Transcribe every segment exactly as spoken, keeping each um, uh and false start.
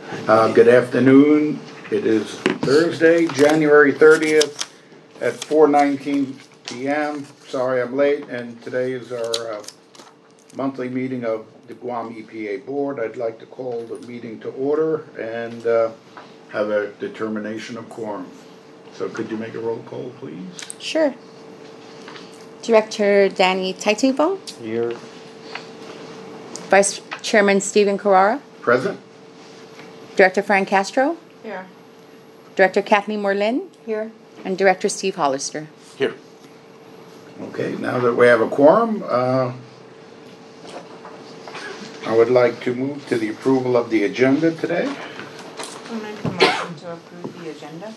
Uh, good afternoon. It is Thursday, January thirtieth at four nineteen p m Sorry I'm late, and today is our uh, monthly meeting of the Guam E P A Board. I'd like to call the meeting to order and uh, have a determination of quorum. So could you make a roll call, please? Sure. Director Danny Taitupo. Here. Vice Chairman Stephen Carrara. Present. Director Fran Castro. Here. Director Kathleen Morlin. Here. And Director Steve Hollister. Here. Okay, now that we have a quorum, uh, I would like to move to the approval of the agenda today. I'll make a motion to approve the agenda.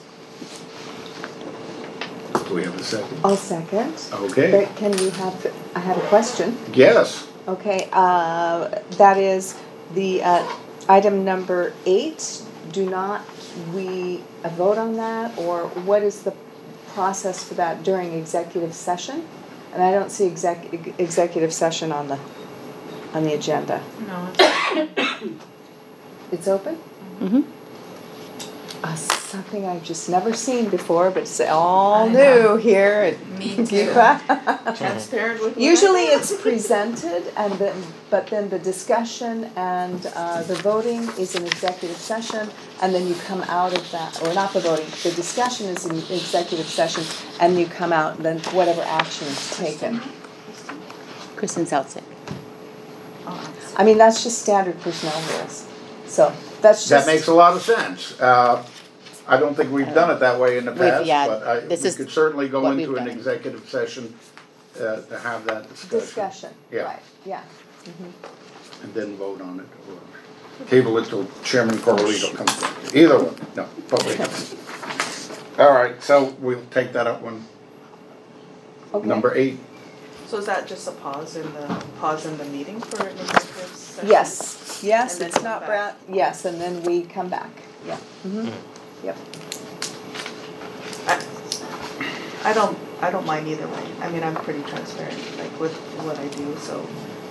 Do we have a second? I'll second. Okay. But can we have, I have a question. Yes. Okay, uh, that is the, uh, item number eight. Do not we uh, vote on that, or what is the process for that during executive session? And I don't see exec, executive session on the, on the agenda. No, it's It's open? Mm-hmm. Uh, something I've just never seen before, but it's all I new know. here at Me too. Cuba. transparent with. Usually it's presented, and then, but then the discussion and uh, the voting is in executive session, and then you come out of that, or not the voting, the discussion is in executive session, and you come out, and then whatever action is taken. Kristen's out sick. Oh, I mean, that's just standard personnel rules. So that's just. That makes a lot of sense. Uh, I don't think we've done it that way in the We've- past, yeah, but I, we this is could certainly go what into we've an done. executive session uh, to have that discussion. Discussion, Yeah. right, yeah. And then vote on it, or table it till Chairman Corralito comes back. Either one, no, but wait. All right, so we'll take that up one, Okay. number eight. So is that just a pause in the, pause in the meeting for an executive session? Yes, yes, And then it's come not back. brown, yes, and then we come back, yeah. Mhm. Yep. I, I don't, I don't mind either way. I mean, I'm pretty transparent, like with what I do, so,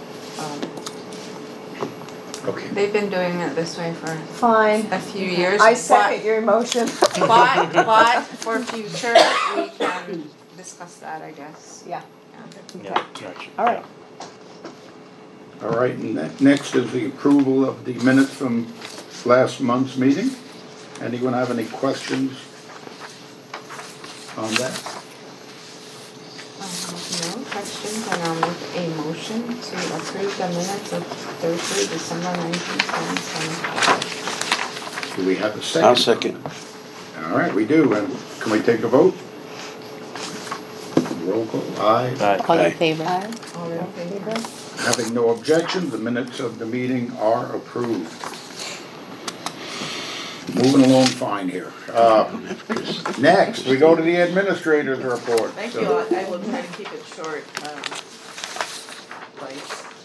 um, Okay. They've been doing it this way for Fine. a few years. I second your motion. But, but, but for future, we can discuss that, I guess. Yeah, Yeah. okay, Gotcha. all right. All right, and ne- next is the approval of the minutes from last month's meeting. Anyone have any questions on that? Um, no questions, and I'll make a motion to approve the minutes of Thursday, December nineteenth, twenty twenty. Do we have a second? I'll second. All right, we do, and can we take a vote? Roll call, aye. All in favor? Aye. All in favor? Having no objection, the minutes of the meeting are approved. Moving along fine here. Uh, Next, we go to the administrator's report. thank So- you. I I will try to keep it short, um, like.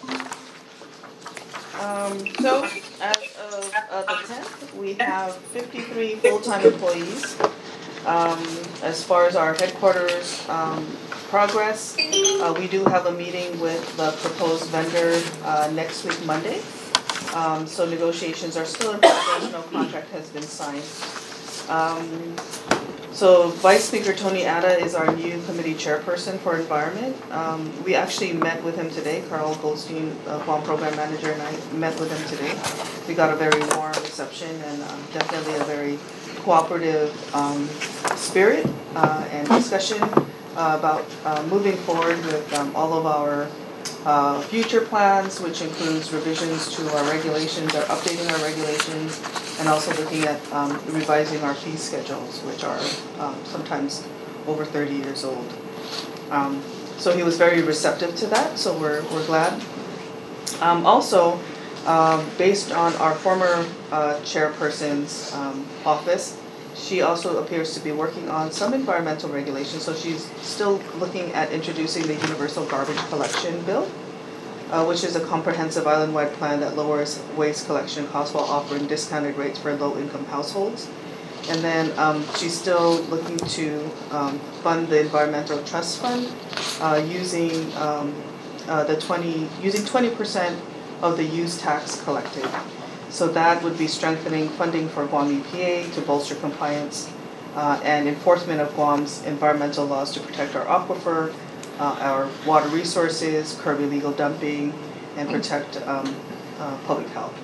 Um, so as of, uh, the tenth, we have fifty-three full-time employees. Um, as far as our headquarters, um, progress, uh, we do have a meeting with the proposed vendor, uh, next week, Monday. Um, so negotiations are still in progress, no contract has been signed. Um, so Vice Speaker Tony Atta is our new committee chairperson for environment. Um, we actually met with him today, Carl Goldstein, uh, Guam Program Manager, and I met with him today. We got a very warm reception and um, definitely a very cooperative um, spirit uh, and discussion uh, about uh, moving forward with um, all of our uh, future plans, which includes revisions to our regulations, or updating our regulations, and also looking at um, revising our fee schedules, which are um, sometimes over thirty years old. Um, so he was very receptive to that, so we're, we're glad. Um, also, um, based on our former uh, chairperson's um, office, she also appears to be working on some environmental regulations, so she's still looking at introducing the Universal Garbage Collection Bill, uh, which is a comprehensive island-wide plan that lowers waste collection costs while offering discounted rates for low-income households. And then um, she's still looking to um, fund the Environmental Trust Fund uh, using um, uh, the twenty using twenty percent of the use tax collected. So that would be strengthening funding for Guam E P A to bolster compliance uh, and enforcement of Guam's environmental laws to protect our aquifer, uh, our water resources, curb illegal dumping, and protect um, uh, public health.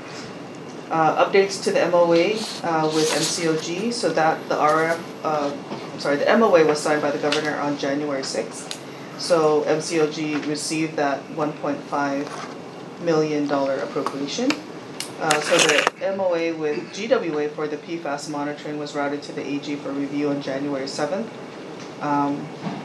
Uh, updates to the M O A uh, with M C O G, so that the R F, uh, I'm sorry, the M O A was signed by the governor on January sixth. So M C O G received that one point five million dollars appropriation. Uh, so the M O A with G W A for the P FAS monitoring was routed to the A G for review on January seventh. Um,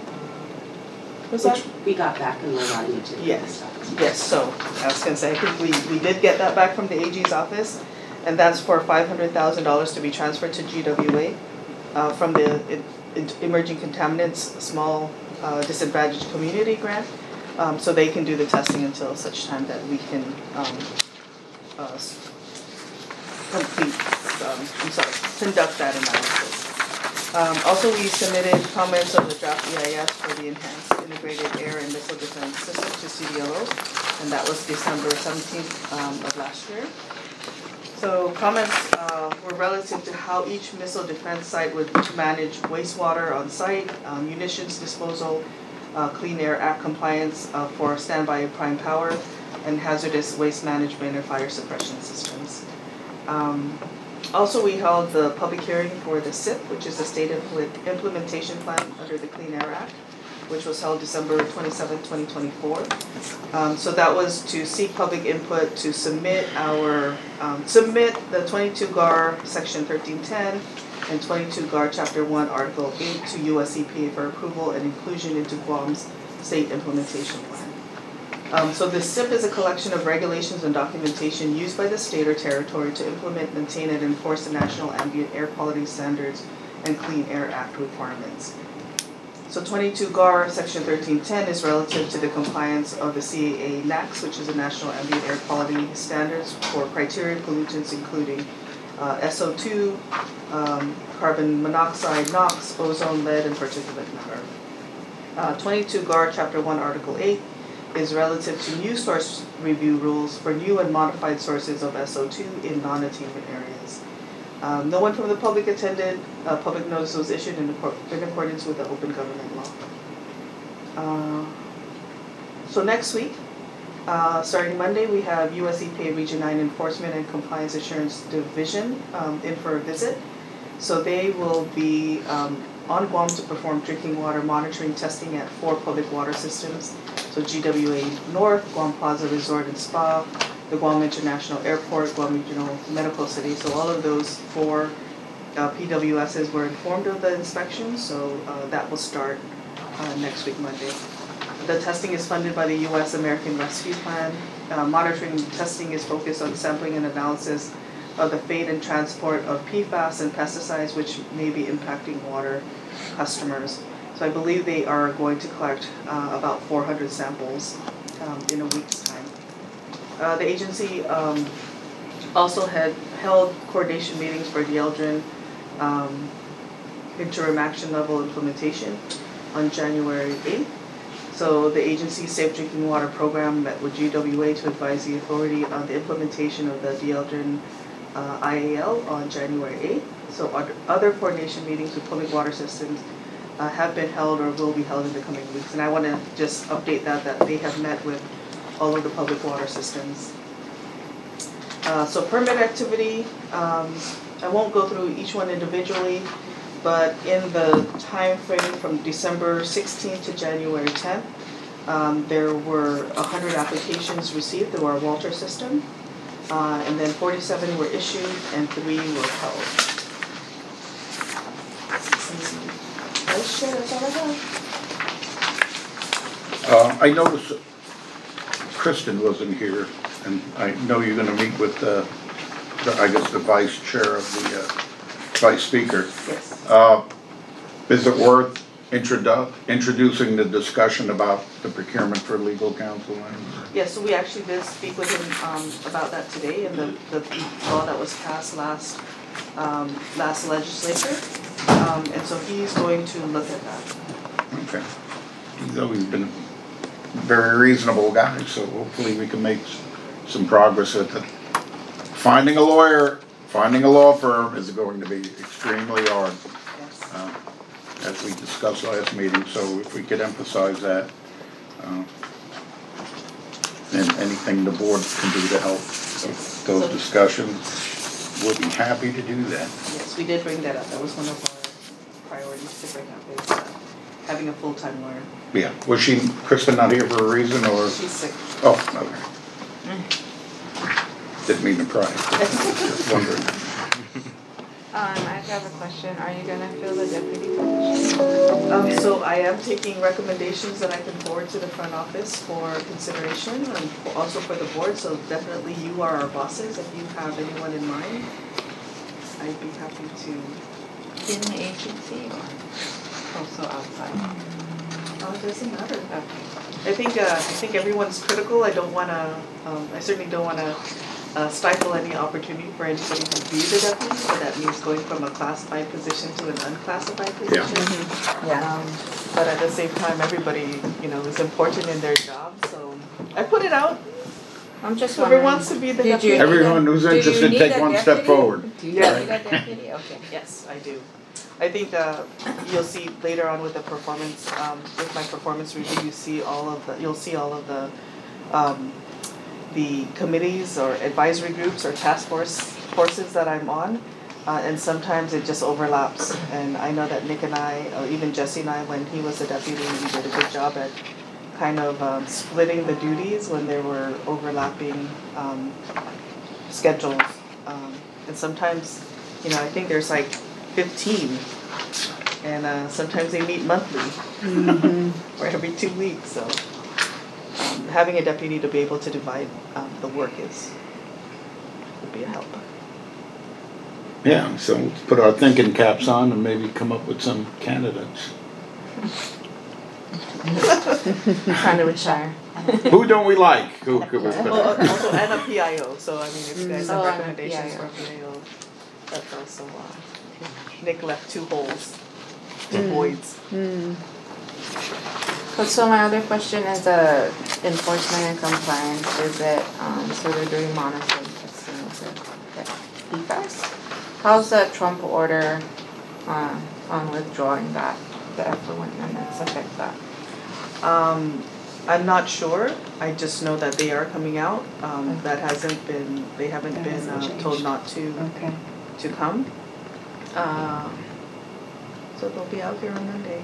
was that? Which we got back and we're ready to. Yes, yes, so I was gonna say, I think we, we did get that back from the A G's office, and that's for five hundred thousand dollars to be transferred to G W A uh, from the I- I- Emerging Contaminants Small uh, Disadvantaged Community Grant, um, so they can do the testing until such time that we can um, uh, s- complete, um, I'm sorry, conduct that analysis. Um, also, we submitted comments on the draft E I S for the Enhanced Integrated Air and Missile Defense System to C D L O, and that was December seventeenth um, of last year. So comments uh, were relative to how each missile defense site would manage wastewater on site, um, munitions disposal, uh, Clean Air Act compliance uh, for standby and prime power, and hazardous waste management and fire suppression systems. Um, Also, we held the public hearing for the S I P, which is the State Impl- Implementation Plan under the Clean Air Act, which was held December twenty-seventh, twenty twenty-four. Um, so that was to seek public input to submit our, um, submit the twenty-two G A R Section thirteen ten and twenty-two G A R Chapter one Article eight to U S E P A for approval and inclusion into Guam's State Implementation Plan. Um, so the S I P is a collection of regulations and documentation used by the state or territory to implement, maintain, and enforce the National Ambient Air Quality Standards and Clean Air Act requirements. So twenty-two G A R Section thirteen ten is relative to the compliance of the C A A N A Q S, which is the National Ambient Air Quality Standards for criteria pollutants including uh, S O two, um, carbon monoxide, NOx, ozone, lead, and particulate matter. Uh, twenty-two G A R Chapter one Article eight is relative to new source review rules for new and modified sources of S O two in non-attainment areas. Um, no one from the public attended. Uh, public notice was issued in, accord- in accordance with the open government law. Uh, so next week, uh, starting Monday, we have U S E P A Region nine Enforcement and Compliance Assurance Division um, in for a visit. So they will be um, on Guam to perform drinking water monitoring testing at four public water systems. So G W A North, Guam Plaza Resort and Spa, the Guam International Airport, Guam Regional Medical City. So all of those four uh, P W Ss were informed of the inspection, so uh, that will start uh, next week, Monday. The testing is funded by the U S American Rescue Plan. Uh, monitoring and testing is focused on sampling and analysis of the fate and transport of P FAS and pesticides which may be impacting water customers. So I believe they are going to collect uh, about four hundred samples um, in a week's time. Uh, the agency um, also had held coordination meetings for the Eldrin um, interim action level implementation on January eighth. So the agency's Safe Drinking Water Program met with G W A to advise the authority on the implementation of the D. Eldrin uh, I A L on January eighth. So other, other coordination meetings with public water systems uh, have been held or will be held in the coming weeks. And I want to just update that, that they have met with all of the public water systems. Uh, so permit activity, um, I won't go through each one individually, but in the time frame from December sixteenth to January tenth, um, there were one hundred applications received through our Walter system, uh, and then forty-seven were issued and three were held. Vice Chair, that's all I have. Uh, I noticed that Kristen wasn't here, and I know you're gonna meet with, uh, the, I guess, the vice chair of the, uh, vice speaker. Yes. Uh, is it worth introdu- introducing the discussion about the procurement for legal counsel? Yes, so we actually did speak with him um, about that today and the, the law that was passed last, um, last legislature. Um, and so he's going to look at that. Okay. He's always been a very reasonable guy, so hopefully we can make s- some progress with the finding a lawyer, finding a law firm is going to be extremely hard, Yes. uh, as we discussed last meeting, so if we could emphasize that. uh, And anything the board can do to help those So- discussions, we'll be happy to do that. Yes, we did bring that up. That was one of our priorities to bring up, is uh, having a full-time lawyer. Yeah, was she, Kristen not here for a reason, or? She's sick. Oh, okay. Didn't mean to pry, just wondering. Um, I have a question. Are you gonna fill the deputy position? Um, so I am taking recommendations that I can forward to the front office for consideration and also for the board, so definitely you are our bosses. If you have anyone in mind, I'd be happy to. In the agency or also outside? Oh, it doesn't matter. Okay. I think, uh, I think everyone's critical. I don't wanna, um, I certainly don't wanna uh, stifle any opportunity for anybody to be the deputy, so that means going from a classified position to an unclassified position. Yeah. Um, but at the same time, everybody, you know, is important in their job, so I put it out. I'm just Whoever wondering. wants to be the did you deputy. need a- Everyone who's do you interested, need take a one step deputy? forward. Do you Yeah. need a deputy? Okay. Yes, I do. I think uh, you'll see later on with the performance, um, with my performance review, you see all of the, you'll see all of the, um, the committees or advisory groups or task force, forces that I'm on. Uh, and sometimes it just overlaps. And I know that Nick and I, or even Jesse and I, when he was a deputy, we did a good job at kind of um, splitting the duties when there were overlapping um, schedules. Um, and sometimes, you know, I think there's like fifteen, and uh, sometimes they meet monthly or every two weeks. So um, having a deputy to be able to divide um, the work is would be a help. Yeah, so let's put our thinking caps on and maybe come up with some candidates. Trying to retire. Who don't we like? Who could we put Well, out? also and a P I O. So I mean, if you guys have Oh, and a recommendations P I for O. a P I O, that's also uh, Nick left two holes, two voids. But so my other question is uh enforcement and compliance, is it, um, so they're doing monitoring testing of the, the P FAS? How's the Trump order, uh, on withdrawing that, the effluent limits affect that? Um, I'm not sure. I just know that they are coming out. Um, Okay. that hasn't been. They haven't That been hasn't uh, told changed. not to Okay. to come. Uh, so they'll be out here on Monday.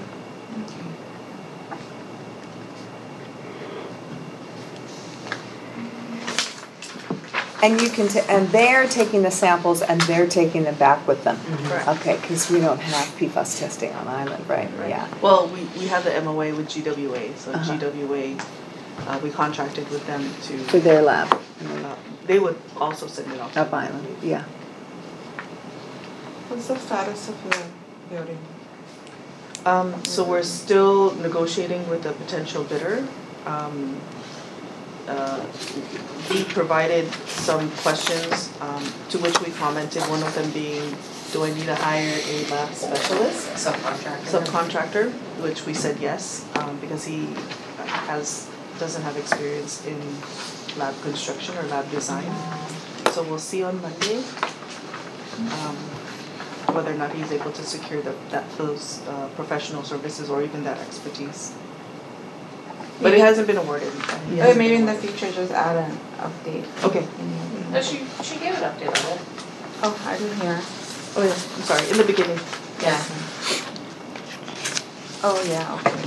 And you can, ta- and they're taking the samples and they're taking them back with them? Correct. Okay, because we don't have P FAS testing on island, right? Right. Yeah. Well, we, we have the M O A with G W A, so Uh-huh. G W A, uh, we contracted with them For to, their lab, uh, they would also send it off. to up the island, community. yeah. What's the status of the building? Um, so we're still negotiating with a potential bidder. Um, uh, he provided some questions, um, to which we commented, one of them being, do I need to hire a lab specialist? Subcontractor. Subcontractor, which we said yes, um, because he has, doesn't have experience in lab construction or lab design. So we'll see on Monday, um, whether or not he's able to secure the, that, those, uh, professional services or even that expertise. But it Maybe- hasn't been awarded. He Oh, hasn't maybe in been the awarded. future, just add an update. Okay, in No, the- she, she gave an update on it. Oh, I didn't hear. oh yeah, I'm sorry, in the beginning. Yeah. Oh, yeah, okay.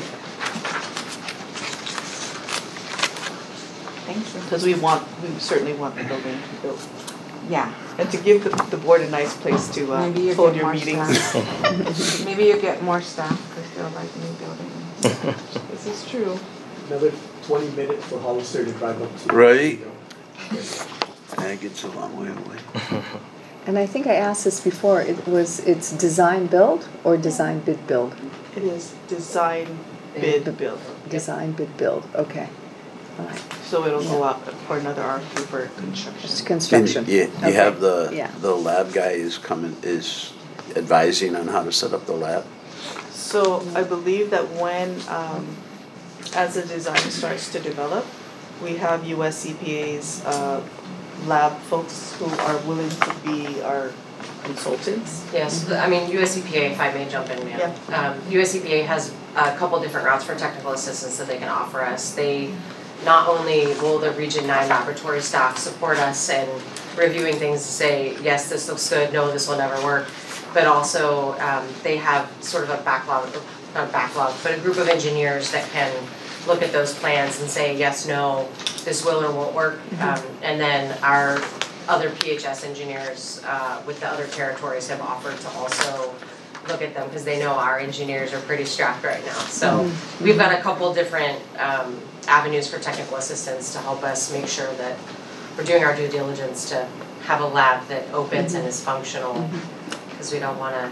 Thank you. Because we want, we certainly want the building to be built. Yeah. And to give the, the board a nice place to, uh, Maybe you hold get your more meetings. staff. Maybe you get more staff because they're like new buildings. This is true. Another twenty minutes for Hollister to drive up to. Right. That gets a long way away. And I think I asked this before, it was, it's design build or design bid build? It is design, bid, build. Design bid build, okay. All right, So it'll go Yeah. out for another R F P for just construction. construction. And you, you Okay, have the, yeah. the lab guy is coming, is advising on how to set up the lab? So I believe that when, um, as the design starts to develop, we have U S C P A's, uh, lab folks who are willing to be our consultants. Yes, I mean, U S E P A, if I may jump in, ma'am. Um, U S E P A has a couple different routes for technical assistance that they can offer us. They, not only will the Region nine laboratory staff support us in reviewing things to say, yes, this looks good, no, this will never work, but also um, they have sort of a backlog, not a backlog, but a group of engineers that can look at those plans and say, yes, no, this will or won't work. Um, and then our other P H S engineers uh, with the other territories have offered to also look at them because they know our engineers are pretty strapped right now. So we've got a couple different um, avenues for technical assistance to help us make sure that we're doing our due diligence to have a lab that opens and is functional, because we don't want to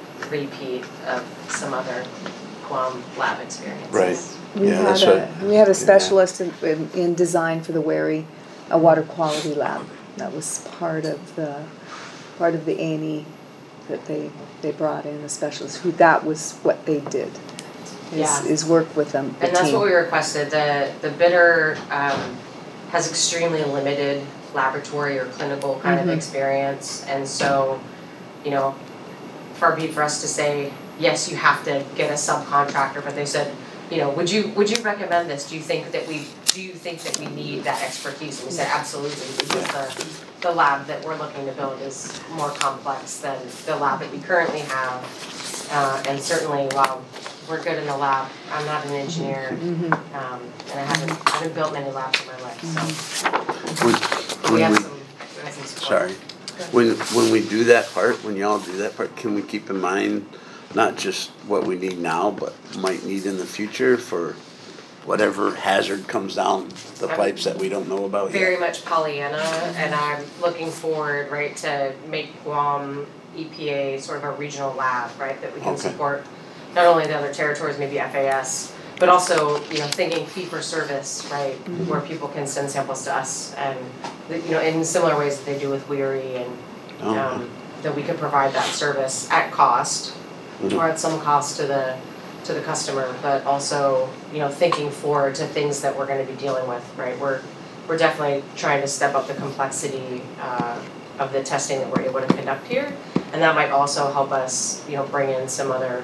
repeat of some other Guam lab experiences. Right. We Yeah, had that's a, what- we had a yeah. specialist in, in, in design for the Wary, a water quality lab. That was part of the, part of the A and E that they, they brought in, a specialist, who that was what they did. Is, Yeah. is work with them, the And that's team. what we requested. The the bidder um, has extremely limited laboratory or clinical kind of Mhm. experience, and so, you know, far be it for us to say, yes, you have to get a subcontractor, but they said, you know, would you would you recommend this? Do you think that we do you think that we need that expertise? And we said absolutely, because the the lab that we're looking to build is more complex than the lab that we currently have, uh, and certainly while we're good in the lab, I'm not an engineer, Mhm. um, and I haven't I haven't built many labs in my life, so When, we when have we, some we have some support. sorry, when, when we do that part, when y'all do that part, can we keep in mind not just what we need now, but might need in the future for whatever hazard comes down the pipes that we don't know about yet? Very much Pollyanna, and I'm looking forward, right, to make Guam E P A sort of a regional lab, right, that we can Okay. support not only the other territories, maybe F A S, but also, you know, thinking fee for service, right, where people can send samples to us, and, you know, in similar ways that they do with Weary, and Oh, um, that we could provide that service at cost, Mhm. or at some cost to the to the customer, but also, you know, thinking forward to things that we're going to be dealing with, right? We're we're definitely trying to step up the complexity uh, of the testing that we're able to conduct here, and that might also help us, you know, bring in some other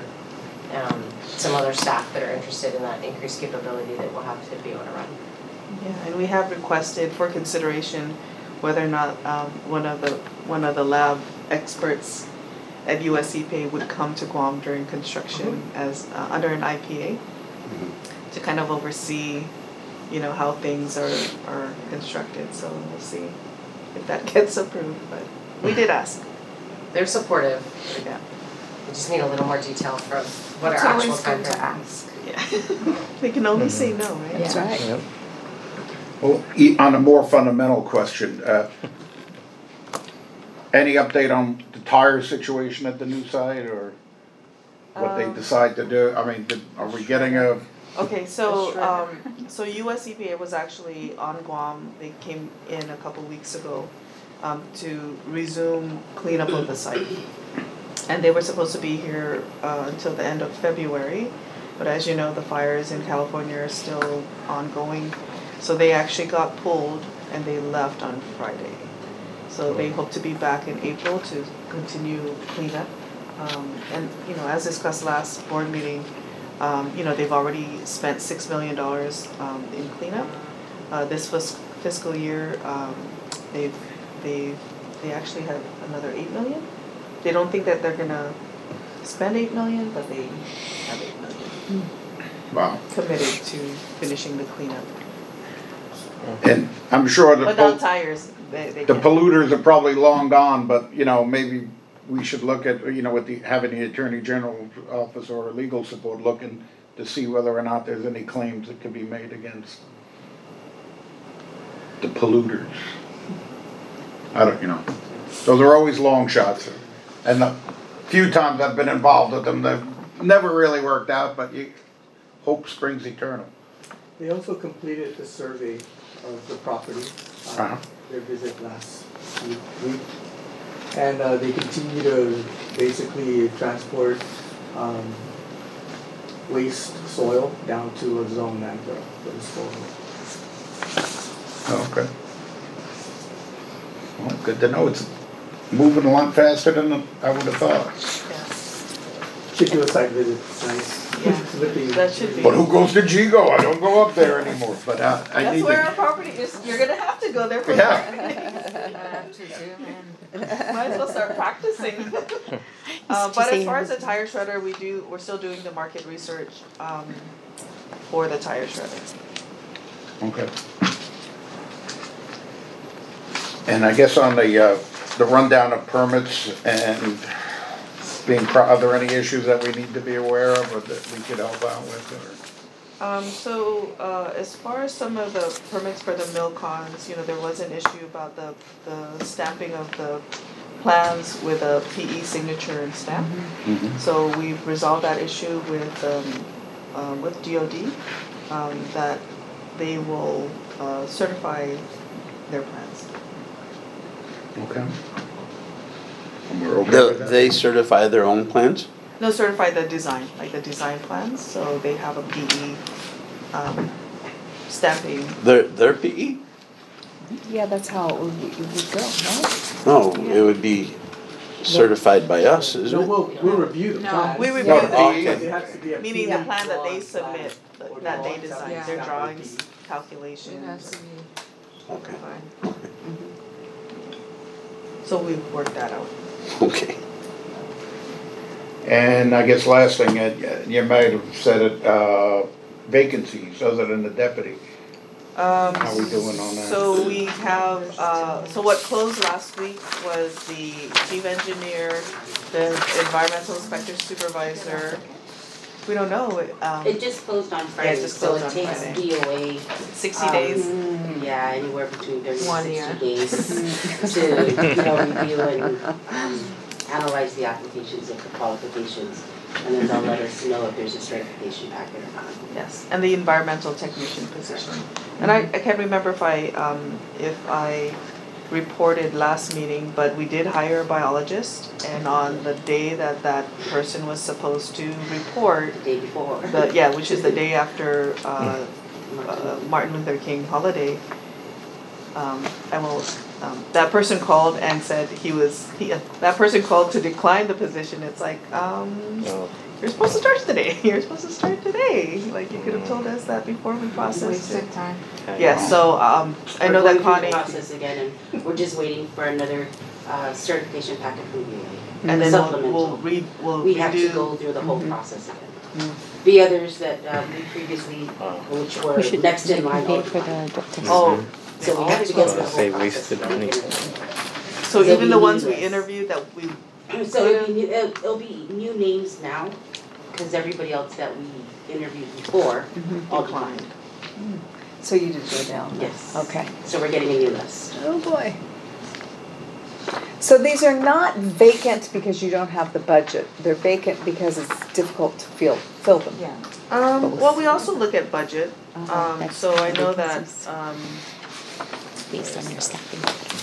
um, some other staff that are interested in that increased capability that we'll have to be able to run. Yeah, and we have requested for consideration whether or not um, one of the one of the lab experts at U S E P A would come to Guam during construction as uh, under an I P A to kind of oversee, you know, how things are are constructed. So we'll see if that gets approved. But we did ask. They're supportive. Yeah. We just need a little more detail from what It's our actual always time good to frame. ask. Yeah. They can only say no, right? That's right. Well, e- on a more fundamental question, uh, any update on the tire situation at the new site, or what they Um, decide to do? I mean, did- are we getting a, Okay, so, The um, so U S E P A was actually on Guam, they came in a couple weeks ago, um, to resume cleanup of the site. And they were supposed to be here, uh, until the end of February, but as you know, the fires in California are still ongoing. So they actually got pulled and they left on Friday. So they hope to be back in April to continue cleanup. Um, and, you know, as discussed last board meeting, um, you know, they've already spent six million dollars, um, in cleanup. Uh, this fis- fiscal year, um, they've, they, they actually have another eight million. They don't think that they're gonna spend eight million, but they have eight million wow, committed to finishing the cleanup. and I'm sure the, Without pol- tires, they, they the can't. polluters are probably long gone, but, you know, maybe we should look at, you know, with the, having the Attorney General's office or legal support looking to see whether or not there's any claims that can be made against the polluters. I don't, you know, those are always long shots, and the few times I've been involved with them, they've never really worked out, but you, hope springs eternal. They also completed the survey of the property, uh, Uh-huh. their visit last week. week. And uh, they continue to basically transport um, waste soil down to a zone landfill for disposal. Oh, okay. Well, good to know, it's moving a lot faster than I would have thought. Yes, Should do a site visit, it's nice. Yeah. It's looking- that should be. But who goes to Gigo? I don't go up there anymore, but uh, I That's need where our to. property is, you're gonna have to go there for Yeah. that. Might as well start practicing. Uh, Just but say as far as the everything. tire shredder, we do, we're still doing the market research, um, for the tire shredder. Okay. And I guess on the, uh, the rundown of permits and being, pro- are there any issues that we need to be aware of or that we could help out with? Um, so, uh, as far as some of the permits for the mill cons, you know, there was an issue about the, the stamping of the plans with a P E signature and stamp. Mhm. So we've resolved that issue with, um, um, with D O D, um, that they will, uh, certify their plans. Okay. And we're okay The- with that? They certify their own plans? No, certify the design, like the design plans, so they have a P E, um, stamping. Their, their P E? Yeah, that's how it would, it would go, no? No, it would be certified by us, isn't No, it? we'll, we'll review the No. plan. We No, review the the, P E. It has to be a meaning P E the plan that they drawing submit, plan, or that they drawings design, Yeah. their have to be drawings, P E. It has calculations. to be Okay, certified. So we've worked that out. okay. And I guess last thing, uh, you might have said it, uh, vacancies other than the deputy. Um, How we doing on that? So we have, uh, so what closed last week was the chief engineer, the environmental inspector supervisor. We don't know, um, It just closed on Friday, just so closed it on takes Friday. D O A, sixty um, days. yeah, anywhere between thirty One and year. sixty days to, you know, review and um, analyze the applications of the qualifications. And then they'll let us know if there's a certification packet or not. Yes, and the environmental technician position. And I, I can't remember if I, um, if I reported last meeting, but we did hire a biologist. And on the day that that person was supposed to report, The day before. the, yeah, which is the day after, uh, uh, Martin Luther King holiday, um, I will, um, that person called and said he was, he, uh, that person called to decline the position. It's like, um, you're supposed to start today. You're supposed to start today. Like, you could have told us that before we processed it. Wasted time. Yeah, so, um, I know that We're going Connie, through the process again, and we're just waiting for another uh, certification packet from U A. and then we'll, Supplemental. we'll read, we'll We have to redo. go through the whole Mhm. process again. The others that uh, we previously, which were We should next in line, pay all for declined. the drug test. Oh, So we have to go through the So they whole process. wasted money. so There'll even the be ones we new lists. interviewed that we, So it'll be, new- it'll, it'll be new names now, because everybody else that we interviewed before all declined. So you did go down? Yes. Okay. So we're getting a new list. Oh, boy. So these are not vacant because you don't have the budget. They're vacant because it's difficult to fill, fill them. Yeah. um, well, we also look at budget. Uh-huh. Um, That's so I know that, vacancies. um, Based on your staffing.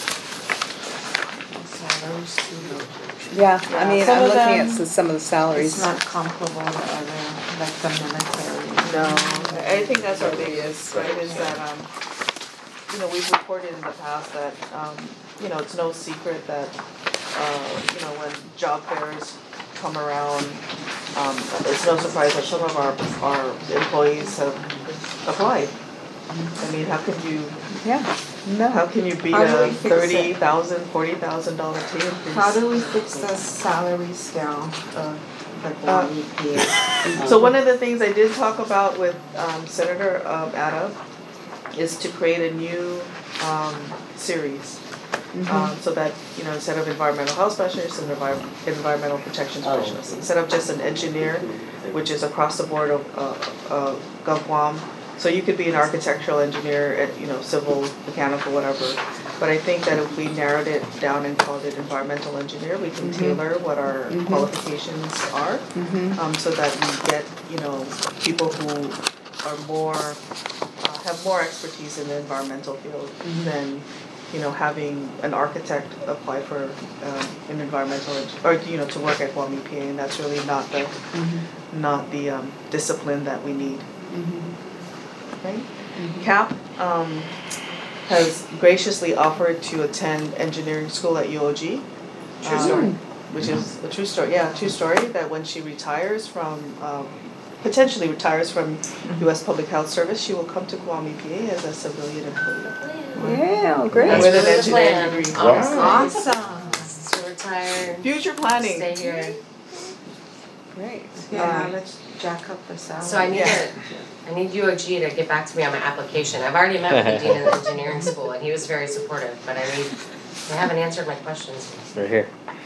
Salaries too. Yeah, I Yeah, mean, some I'm of looking at them- s- some of the salaries. It's not comparable to other, like the military. no, I think that's our biggest, right, is that, um, you know, we've reported in the past that, um, you know, it's no secret that, uh, you know, when job fairs come around, um, it's no surprise that some of our, our employees have applied. I mean, how could you, Yeah, no. how can you beat How do a we fix it? thirty thousand, forty thousand dollar pay increase? How do we fix the salary scale, uh, like Uh, one E P A? So one of the things I did talk about with um, Senator um, Ada is to create a new um, series. Um, so that, you know, instead of environmental health specialist and envi- environmental protection Oh. specialist, instead of just an engineer, which is across the board of uh, uh, GovWam. So you could be an architectural engineer, at, you know, civil, mechanical, whatever. But I think that if we narrowed it down and called it environmental engineer, we can tailor what our qualifications are. Mhm. Um, so that we get, you know, people who are more, uh, have more expertise in the environmental field than, you know, having an architect apply for, um, an environmental, eng- or, you know, to work at Guam E P A, and that's really not the, not the, um, discipline that we need. Right? Cap, um, has graciously offered to attend engineering school at U O G. True um, story. Which is a true story, yeah, true story, that when she retires from, um, potentially retires from U S Public Health Service, she will come to Guam E P A as a civilian employee. Yeah, That's great. With an really the engineering plan, degree. honestly. Awesome. To retire, Future planning. stay here. Great. Yeah, Um, let's jack up the salary. So I need Yeah. to, I need U O G to get back to me on my application. I've already met with the dean of the engineering school and he was very supportive, but I need, they haven't answered my questions. Right here.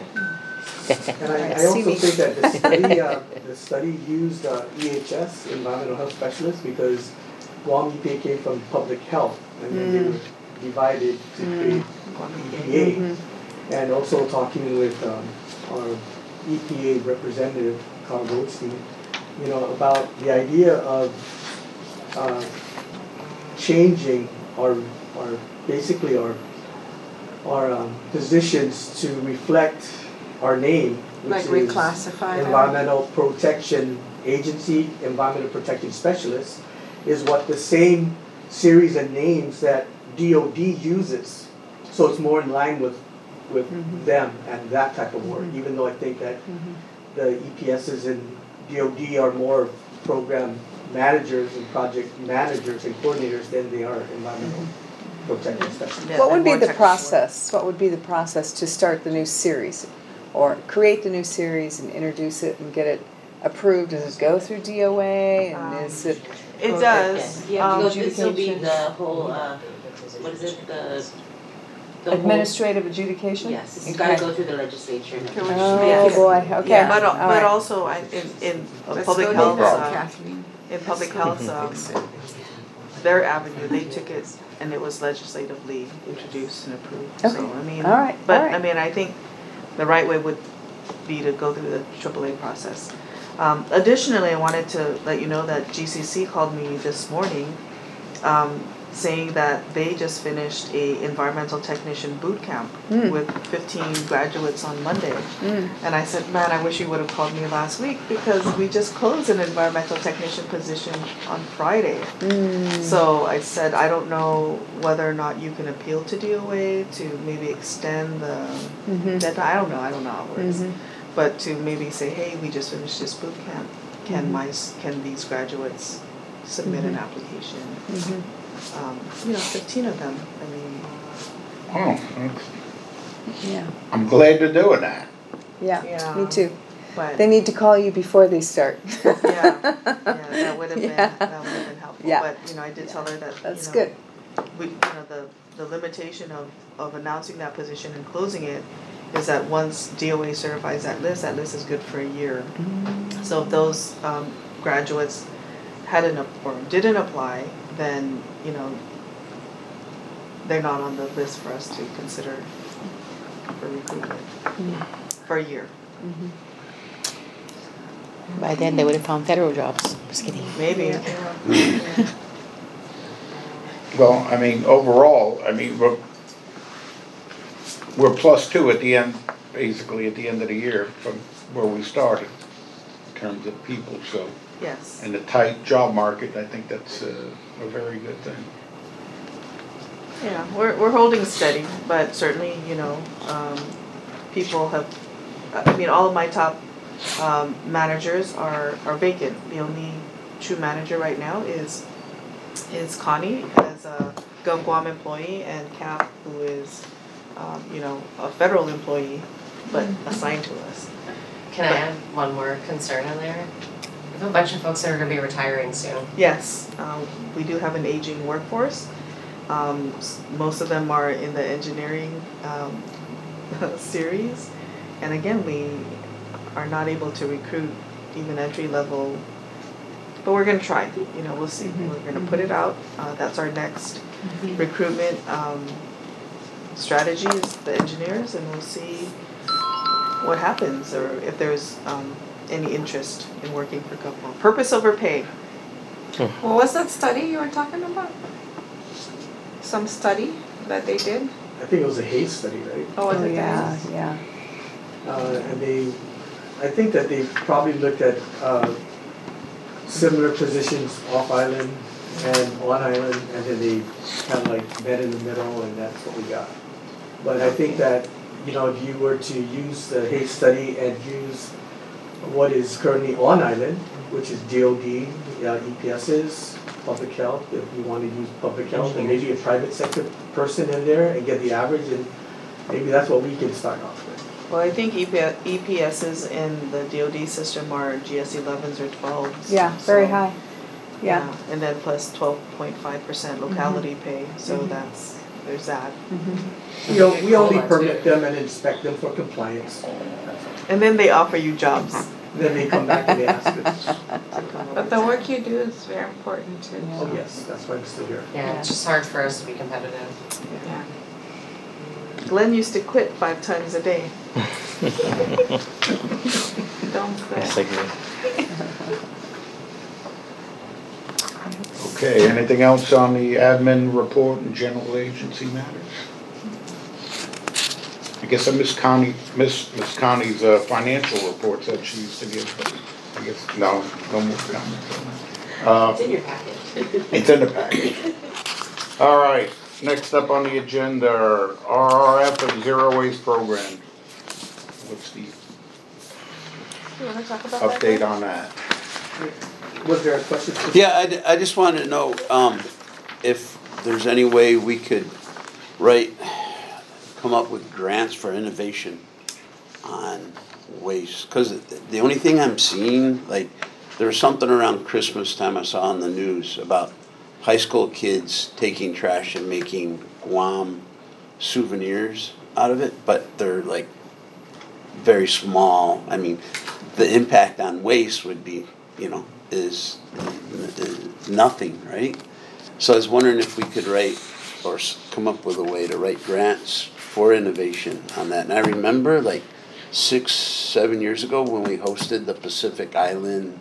And I, I See also me. think that the study, uh, the study used uh, E H S, environmental health specialists, because Guam E P A came from public health, and then they were divided to create E P A. Mm-hmm. And also talking with um, our E P A representative, Carl Goldstein, you know, about the idea of uh, changing our, our, basically our, our um, positions to reflect our name, Like which is reclassify them? Environmental Protection Agency, Environmental Protection Specialist, is what the same series of names that D O D uses. So it's more in line with, with Mhm. them and that type of work, Mhm. even though I think that Mhm. the E P Ss in D O D are more program managers and project managers and coordinators than they are environmental protection specialists. Yeah, What would and be more the technical work. process? What would be the process to start the new series? Or create the new series and introduce it and get it approved? Does it go through D O A and Um, is it? It Yes, does. you have to um, go through, this will be adjudication. the whole, uh, what is it, the, the whole. Administrative adjudication? Yes, it's gotta Okay. go through the legislature. and Through everything. Oh, Yes. boy, okay. Yeah, but, all but right. also I- in, in uh, Let's public go health, to that, uh, Kathleen. in public health, um, their avenue, they took it and it was legislatively introduced and approved. So, Okay. I mean, All right, but, all right. I mean, I think the right way would be to go through the triple A process. Um, additionally, I wanted to let you know that G C C called me this morning, um, saying that they just finished a environmental technician boot camp Mm. with fifteen graduates on Monday. Mm. And I said, man, I wish you would have called me last week because we just closed an environmental technician position on Friday. Mm. So I said, I don't know whether or not you can appeal to D O A to maybe extend the Mhm. deadline. I don't know, I don't know how it works. Mhm. But to maybe say, hey, we just finished this boot camp. Can Mhm. my, s- can these graduates submit an Mhm. application? Mhm. Um, you know, fifteen of them, I mean, Oh, that's- Yeah, I'm glad they're doing that. yeah, Yeah. me too. but. They need to call you before they start. Yeah, yeah, that would have been, Yeah. that would have been helpful, Yeah. but, you know, I did tell her that, you know. That's good. We, you know, the, the limitation of, of announcing that position and closing it is that once D O A certifies that list, that list is good for a year. So if those, um, graduates hadn't, ap- or didn't apply, then, you know, they're not on the list for us to consider for recruitment, for a year, By then, they would have found federal jobs. Just kidding. maybe. Well, I mean, overall, I mean, we're, we're plus two at the end, basically at the end of the year from where we started in terms of people, so. Yes. In the tight job market, I think that's a, a very good thing. Yeah, we're, we're holding steady, but certainly, you know, um, people have, I mean, all of my top, um, managers are, are vacant. The only true manager right now is, is Connie as a Gov Guam employee and Cap, who is, um, you know, a federal employee, but assigned to us. Can I add one more concern on there? We have a bunch of folks that are gonna be retiring soon. Yes, um, we do have an aging workforce. Um, s- most of them are in the engineering, um, series. And again, we are not able to recruit even entry level, but we're gonna try, you know, we'll see. We're gonna put it out, uh, that's our next recruitment, um, strategy is the engineers, and we'll see what happens, or if there's, um, any interest in working for GovCon. Purpose over pay. What was that study you were talking about? Some study that they did? I think it was a Hayes study, right? Oh, was Oh, it yeah, that? yeah. Uh, and they, I think that they probably looked at uh, similar positions off island and on island, and then they kind of like met in the middle, and that's what we got. But I think that, you know, if you were to use the Hayes study and use what is currently on island, which is D O D, uh, E P S's, public health, if you want to use public health, and maybe a private sector person in there and get the average, and maybe that's what we can start off with. Well, I think E P, E P S's in the D O D system are G S elevens or twelves. Yeah, very so, high. Yeah. And then plus twelve point five percent locality pay, so Mhm. that's, there's that. Mhm. You know, we only permit them and inspect them for compliance. And then they offer you jobs. Then they come back and they ask us, But the work you do is very important too. oh yes, that's why I'm still here. Yeah, it's just hard for us to be competitive. Yeah. Glenn used to quit five times a day. Don't quit. Yes, I agree. Okay, anything else on the admin report and general agency matters? I guess I miss Connie, miss, miss Connie's, uh, financial reports that she used to give, but I guess, no, no more comments on that. Uh, It's in your packet. It's in the package. All right, next up on the agenda, R R F and Zero Waste Program. What's the You wanna talk about that? update on that? Was there a question? Yeah, I, d- I just wanted to know, um, if there's any way we could write, come up with grants for innovation on waste. Cause the only thing I'm seeing, like, there was something around Christmas time I saw on the news about high school kids taking trash and making Guam souvenirs out of it, but they're like very small. I mean, the impact on waste would be, you know, is, is nothing, right? So I was wondering if we could write or s- come up with a way to write grants for innovation on that. And I remember like six, seven years ago when we hosted the Pacific Island.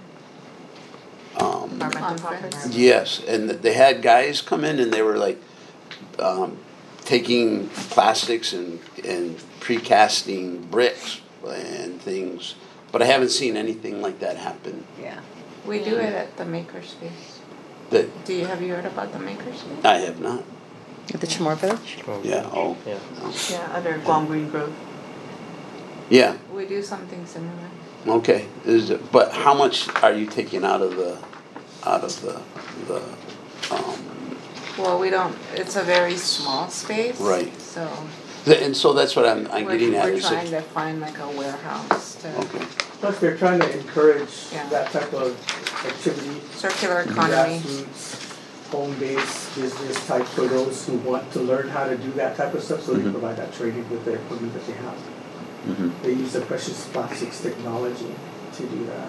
Um, Conference. yes, and th- they had guys come in and they were like um, taking plastics and and precasting bricks and things. But I haven't seen anything like that happen. Yeah. We do it at the Makerspace. That Do you, have you heard about the Makerspace? I have not. At the Chamorro Village? Yeah. Oh. Yeah. Yeah, under Guam Green Grove. Yeah. We do something similar. Okay. Is it, but how much are you taking out of the out of the the um, Well, we don't, it's a very small space. Right. So th- and so that's what I'm I'm we're, getting at. we're Is trying it, to find like a warehouse to, okay. Plus, they're trying to encourage Yeah. that type of activity. circular economy. Grassroots, home-based business type for those who want to learn how to do that type of stuff, so they Mhm. provide that training with the equipment that they have. Mm-hmm. They use the precious plastics technology to do that.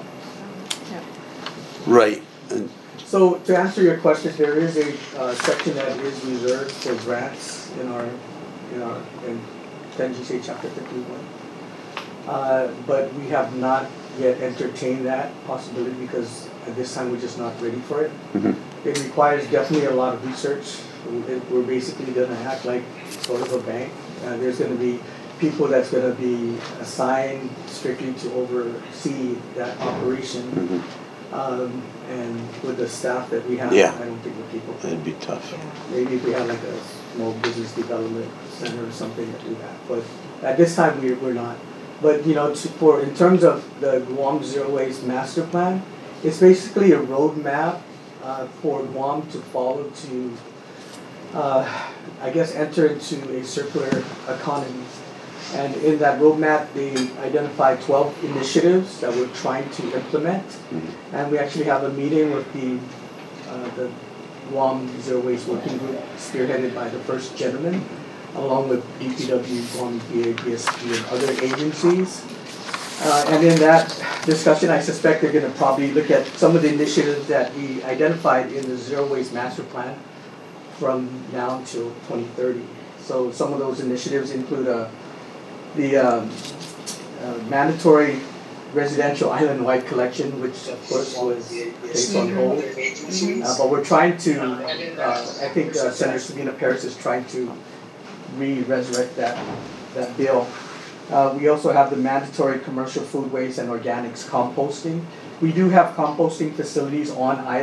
Right. And So to answer your question, there is a uh, section that is reserved for grants in our, in our, in ten G C chapter fifty-one. Uh, but we have not yet entertained that possibility because at this time we're just not ready for it. Mhm. It requires definitely a lot of research. We- We're basically gonna act like sort of a bank. Uh, there's gonna be people that's gonna be assigned strictly to oversee that operation. mhm. Um, and with the staff that we have, Yeah. I don't think we're capable. It'd be tough. Maybe if we had like a small business development center or something to do that, but at this time, we, we're not. But, you know, to, for, in terms of the Guam Zero Waste Master Plan, it's basically a roadmap, uh, for Guam to follow to, uh, I guess, enter into a circular economy. And in that roadmap, they identified twelve initiatives that we're trying to implement. And we actually have a meeting with the, uh, the Guam Zero Waste Working Group spearheaded by the first gentleman, along with B P W, Guam E P A, B S P, and other agencies. Uh, and in that discussion, I suspect they're gonna probably look at some of the initiatives that we identified in the Zero Waste Master Plan from now until twenty thirty. So some of those initiatives include a the um, uh, mandatory residential island-wide collection, which of course was placed on hold. Uh, but we're trying to, uh, I think uh, Senator Sabina Paris is trying to re-resurrect that, that bill. Uh, we also have the mandatory commercial food waste and organics composting. We do have composting facilities on island,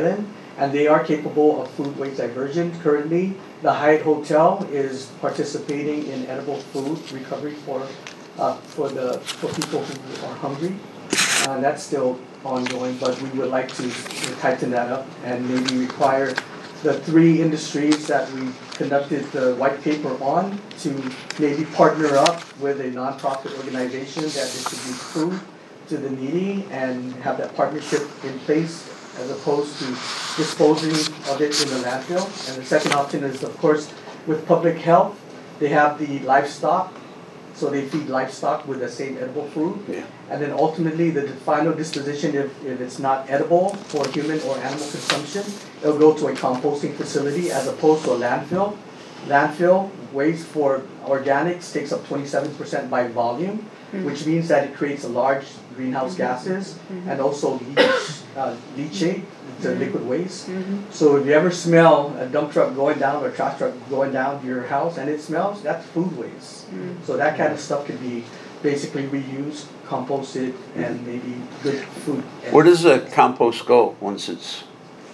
and they are capable of food waste diversion. Currently, the Hyatt Hotel is participating in edible food recovery for uh, for the for people who are hungry. Uh, that's still ongoing, but we would like to tighten that up and maybe require the three industries that we conducted the white paper on to maybe partner up with a nonprofit organization that distributes food to the needy and have that partnership in place as opposed to disposing of it in the landfill. And the second option is, of course, with public health, they have the livestock, so they feed livestock with the same edible food. Yeah. And then ultimately, the final disposition, if, if it's not edible for human or animal consumption, it'll go to a composting facility as opposed to a landfill. Landfill waste for organics takes up twenty-seven percent by volume, mm-hmm. which means that it creates a large greenhouse mm-hmm. gases mm-hmm. and also leach, uh, leachate, it's a liquid waste. Mm-hmm. So if you ever smell a dump truck going down or a trash truck going down to your house and it smells, that's food waste. Mm-hmm. So that kind of stuff could be basically reused, composted, and maybe good food. Where does the compost go once it's?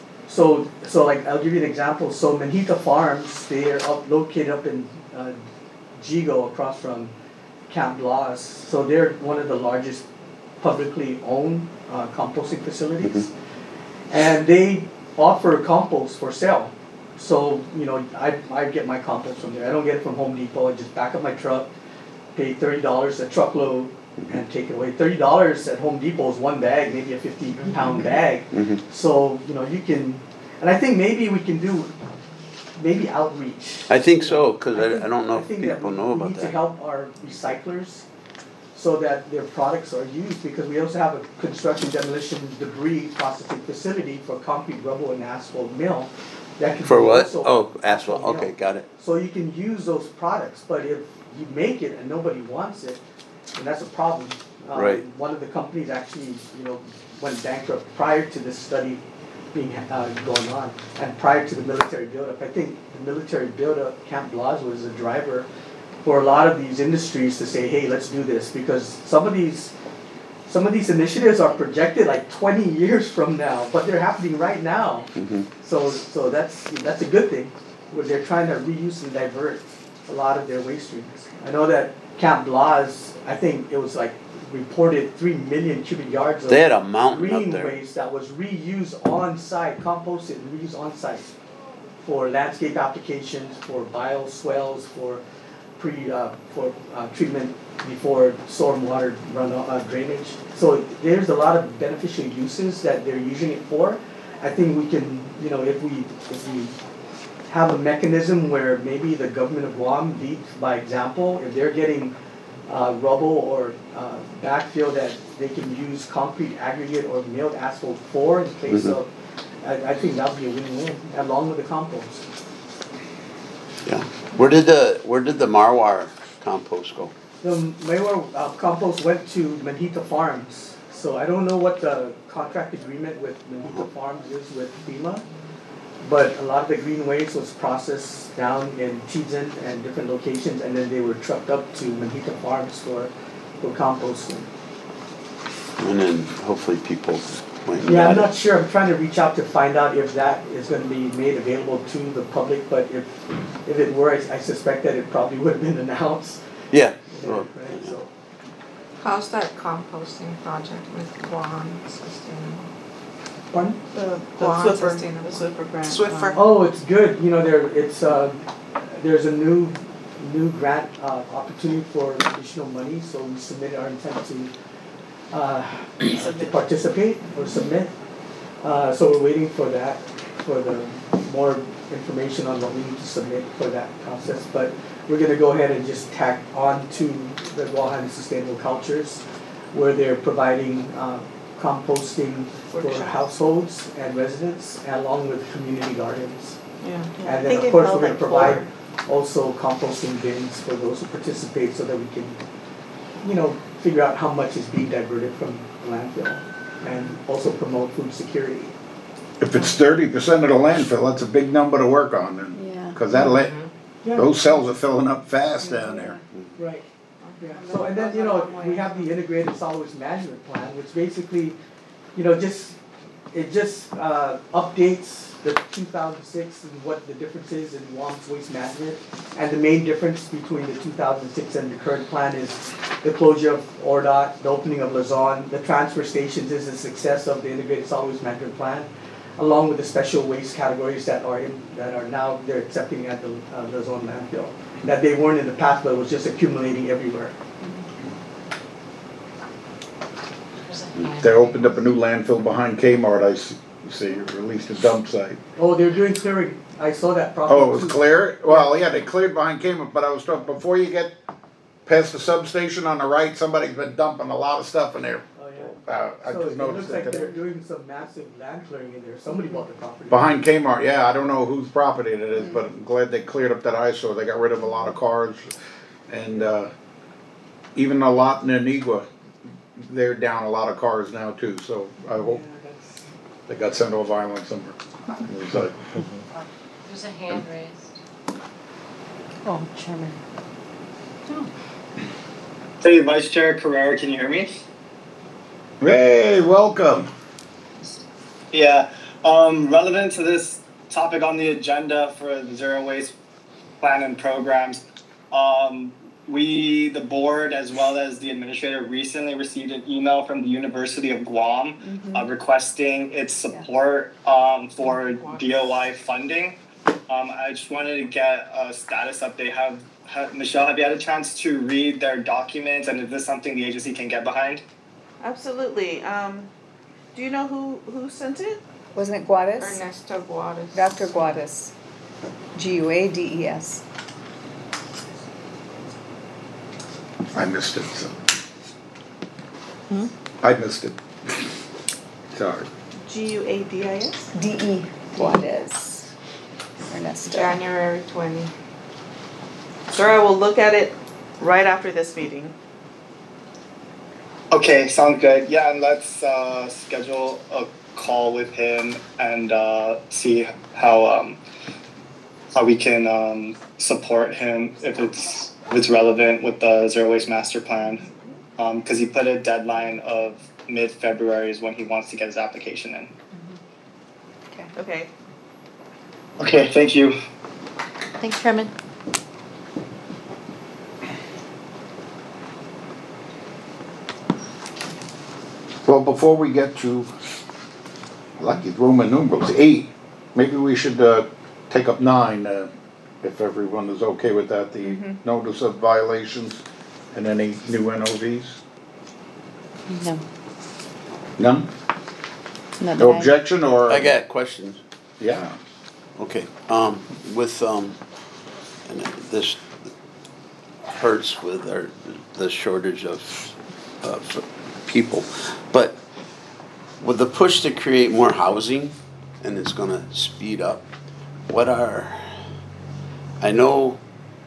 So, so like I'll give you an example. So Manhita Farms, they are up, located up in uh, Jigo, across from Camp Blas. So they're one of the largest publicly owned uh, composting facilities, mm-hmm. and they offer compost for sale. So you know, I I get my compost from there. I don't get it from Home Depot. I just back up my truck, pay thirty dollars a truckload, and take it away. Thirty dollars at Home Depot is one bag, maybe a fifty pound bag. Mm-hmm. So you know you can, and I think maybe we can do maybe outreach. I think so, because I, I, I don't know I if think people that know we about need that. to help our recyclers so that their products are used, because we also have a construction demolition debris processing facility for concrete, rubble, and asphalt mill. That can For be what? also Oh, asphalt. mill. Okay, got it. So you can use those products, but if you make it and nobody wants it, then that's a problem. Um, Right. One of the companies actually, you know, went bankrupt prior to this study being uh, going on, and prior to the military buildup. I think the military buildup, Camp Blas was a driver for a lot of these industries to say, hey, let's do this, because some of these some of these initiatives are projected like twenty years from now, but they're happening right now. Mm-hmm. So so that's that's a good thing, where they're trying to reuse and divert a lot of their waste streams. I know that Camp Blas, I think it was like reported three million cubic yards of They had a mountain green up there. waste that was reused on site, composted and reused on site for landscape applications, for bioswales, for pre uh, for uh, treatment before stormwater runoff uh, drainage. So there's a lot of beneficial uses that they're using it for. I think we can, you know, if we if we have a mechanism where maybe the government of Guam leads by example, if they're getting uh, rubble or uh, backfill that they can use concrete aggregate or milled asphalt for in place Mhm. of, I, I think that would be a win-win, along with the compost. Yeah. Where did the Where did the Marwar compost go? The Mayor uh, compost went to Manhita Farms, so I don't know what the contract agreement with Manhita Farms is with FEMA, but a lot of the green waste was processed down in Tizen and different locations, and then they were trucked up to Manhita Farms for, for composting. And then hopefully people went and Yeah, got I'm it. not sure. I'm trying to reach out to find out if that is going to be made available to the public, but if if it were, I, I suspect that it probably would have been announced. Yeah. Yeah, Well, right, so. How's that composting project with Guam Sustainable? Pardon? The, the Guam Swiffer, Sustainable. the Swiffer grant. Swiffer. um, Oh, it's good. You know, there it's uh, there's a new new grant uh, opportunity for additional money, so we submitted our intent to uh, to participate or submit. Uh, so we're waiting for that, for the more information on what we need to submit for that process. But we're going to go ahead and just tack on to the Guam Sustainable Cultures, where they're providing uh, composting for Workshop. households and residents, along with community gardens. Yeah. And I then, think of they've course, held we're going to like provide four. also composting bins for those who participate, so that we can, you know, figure out how much is being diverted from landfill, and also promote food security. If it's thirty percent of the landfill, that's a big number to work on, and, Yeah. cause that let, Yeah. those cells are filling up fast down there. Right. Yeah. So, and then, you know, we have the integrated solid waste management plan, which basically, you know, just it just uh, updates the two thousand six and what the difference is in Guam's waste management. And the main difference between the two thousand six and the current plan is the closure of ORDOT, the opening of Luzon, the transfer stations is the success of the integrated solid waste management plan, along with the special waste categories that are in, that are now they're accepting at the uh, Luzon landfill, that they weren't in the past, but was just accumulating everywhere. They opened up a new landfill behind Kmart, I s- see, released a dump site. Oh, they're doing clearing. I saw that property. Oh, it was too. clear? Well, yeah, they cleared behind Kmart, but I was talking, before you get past the substation on the right, somebody's been dumping a lot of stuff in there. Oh, yeah. Uh, I So just it noticed looks it like they're today. doing some massive land clearing in there. Somebody bought the property. Behind Kmart, yeah, I don't know whose property it is, but I'm glad they cleared up that eyesore. They got rid of a lot of cars. And, uh, even a lot in Anigua, they're down a lot of cars now too, so I hope Yeah, that's- they got sent to a violent somewhere. It was like, There's a hand raised. Oh, Chairman. Hey, Vice Chair Carrera, can you hear me? hey, welcome. Yeah, um, relevant to this topic on the agenda for the zero waste plan and programs, um, we, the board, as well as the administrator, recently received an email from the University of Guam uh, requesting its support um, for D O I funding. Um, I just wanted to get a status update. Have, have Michelle, have you had a chance to read their documents, and is this something the agency can get behind? Absolutely. Um, do you know who, who sent it? Wasn't it Guades? Ernesto Guades. Doctor Guades. G U A D E S. I missed it, so. Hmm? I missed it. Sorry. G U A D I S? D E Guades. Ernesto. January twenty. Sir, I will look at it right after this meeting. Okay, sounds good. Yeah, and let's uh, schedule a call with him and uh, see how um, how we can um, support him if it's if it's relevant with the zero waste master plan. Because he put a deadline of mid February is when he wants to get his application in. Okay. Okay, thank you. Thanks, Chairman. Well, before we get to, lucky Roman numerals, eight, maybe we should uh, take up nine, uh, if everyone is okay with that, the notice of violations and any new N O Vs? No. None? Not No that I- objection, or? I got questions. Yeah. Okay, um, with, um, and this hurts with our, the shortage of, of people, but with the push to create more housing, and it's gonna speed up, what are, I know,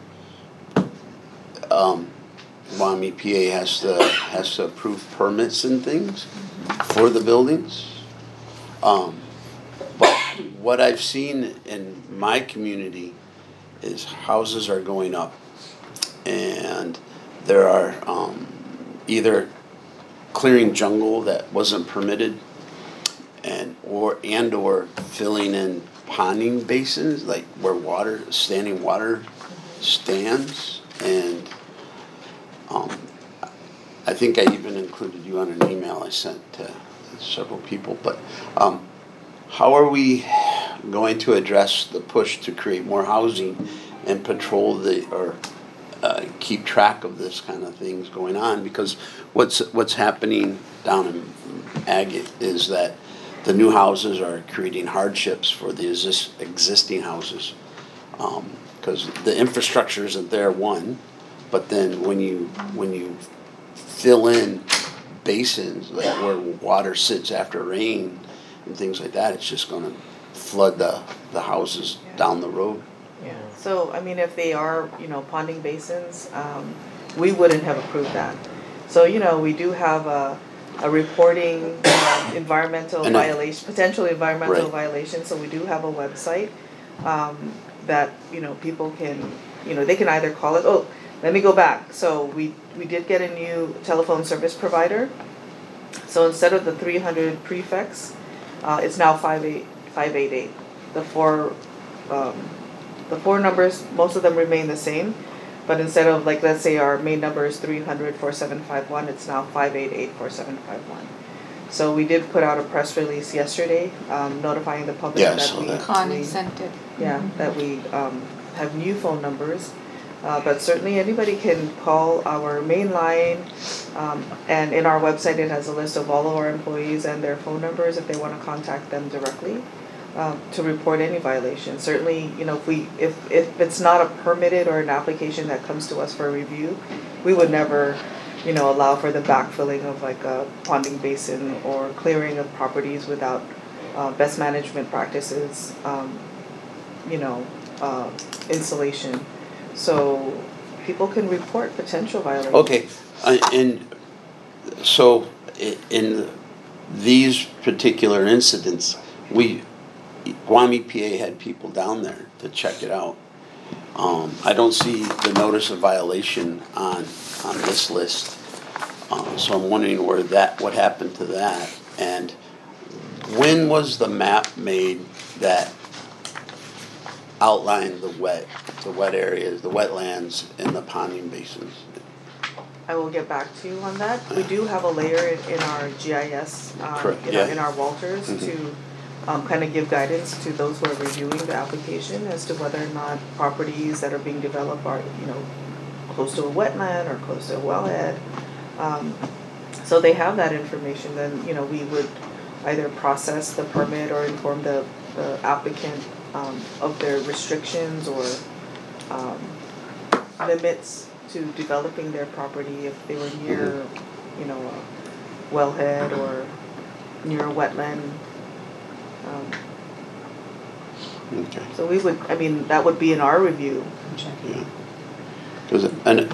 um, Guam E P A has to, has to approve permits and things for the buildings. Um, but what I've seen in my community is houses are going up, and there are um, either clearing jungle that wasn't permitted, and or and or filling in ponding basins, like where water, standing water stands, and um, I think I even included you on an email I sent to several people, but um, how are we going to address the push to create more housing and patrol the, or uh, keep track of this kind of things going on? Because what's what's happening down in Agate is that the new houses are creating hardships for the exist, existing houses, because um, the infrastructure isn't there, one, but then when you when you fill in basins like where water sits after rain and things like that, it's just going to flood the the houses Yeah. down the road. Yeah. So, I mean, if they are, you know, ponding basins, um, we wouldn't have approved that. So, you know, we do have a, a reporting um, environmental And I- violation, potential environmental Right. violation. So we do have a website um, that, you know, people can, you know, they can either call it, oh, let me go back. So we, we did get a new telephone service provider. So instead of the three hundred prefix, Uh, it's now five eight, five eight eight. The four, um, the four numbers, most of them remain the same, but instead of like, let's say our main number is three hundred, four seven five one, it's now five eight eight, four seven five one. So we did put out a press release yesterday, um, notifying the public Yeah, I that saw we, that. Connie we- sent it. yeah, that we um, have new phone numbers. Uh, but certainly anybody can call our main line, um, and in our website it has a list of all of our employees and their phone numbers if they want to contact them directly um, to report any violation. Certainly, you know, if we if if it's not a permitted or an application that comes to us for review, we would never, you know, allow for the backfilling of like a ponding basin or clearing of properties without uh, best management practices. Um, you know, uh, installation. So people can report potential violations. Okay, I- and so i- in these particular incidents, we, Guam E P A had people down there to check it out. Um, I don't see the notice of violation on, on this list. Uh, so I'm wondering where that, what happened to that? And when was the map made that outlined the wet, the wet areas, the wetlands and the ponding basins? I will get back to you on that. We do have a layer in, in our G I S, um, Correct, in, our, yeah. in our Walters Mhm. to um, kind of give guidance to those who are reviewing the application as to whether or not properties that are being developed are, you know, close to a wetland or close to a wellhead. Um, so they have that information. Then, you know, we would either process the permit or inform the, the applicant um, of their restrictions or um, limits to developing their property if they were near, you know, a wellhead or near a wetland. Um, Okay. so we would, I mean, that would be in our review. Yeah. Cause, and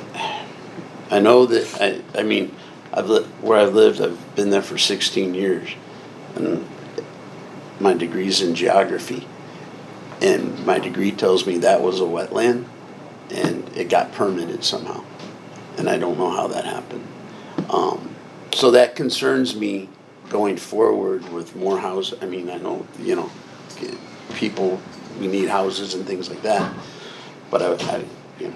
I know that, I, I mean, I've li- where I've lived, I've been there for sixteen years. And my degree's in geography. And my degree tells me that was a wetland and it got permitted somehow. And I don't know how that happened. Um, so that concerns me going forward with more house. I mean, I know, you know, people, we need houses and things like that. But I, I you know,